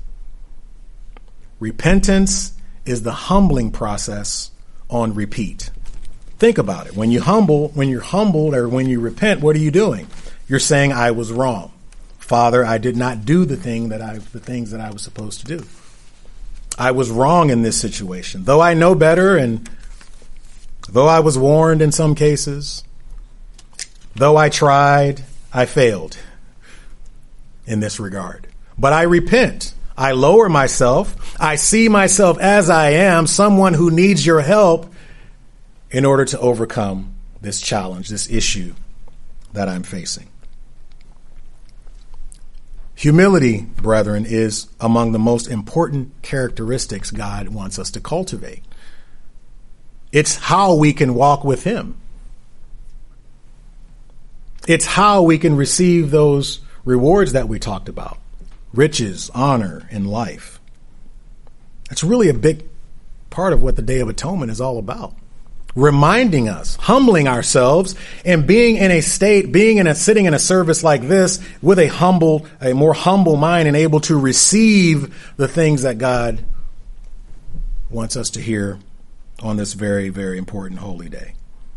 Repentance is the humbling process on repeat. Think about it. When you're humbled or when you repent, what are you doing? You're saying, I was wrong. Father, I did not do the things that I was supposed to do. I was wrong in this situation. Though I know better, and though I was warned in some cases, though I tried, I failed in this regard. But I repent. I lower myself. I see myself as I am, someone who needs your help in order to overcome this challenge, this issue that I'm facing. Humility, brethren, is among the most important characteristics God wants us to cultivate. It's how we can walk with him. It's how we can receive those rewards that we talked about. Riches, honor, and life. That's really a big part of what the Day of Atonement is all about. Reminding us, humbling ourselves, and being sitting in a service like this with a more humble mind and able to receive the things that God wants us to hear on this very, very important holy day.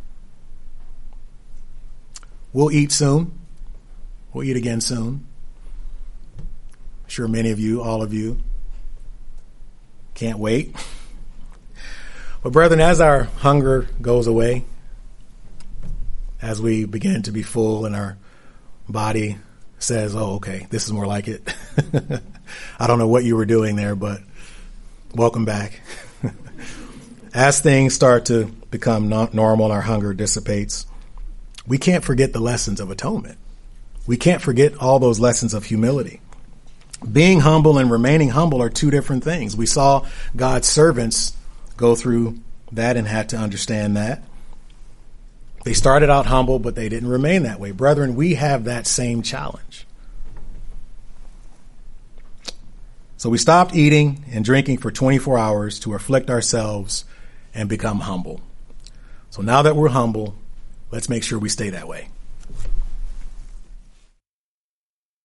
We'll eat soon. We'll eat again soon. I'm sure many of you, all of you, can't wait. But brethren, as our hunger goes away, as we begin to be full and our body says, oh, okay, this is more like it. I don't know what you were doing there, but welcome back. As things start to become normal and our hunger dissipates, we can't forget the lessons of atonement. We can't forget all those lessons of humility. Being humble and remaining humble are two different things. We saw God's servants go through that and had to understand that. They started out humble, but they didn't remain that way. Brethren, we have that same challenge. So we stopped eating and drinking for 24 hours to afflict ourselves and become humble. So now that we're humble, let's make sure we stay that way.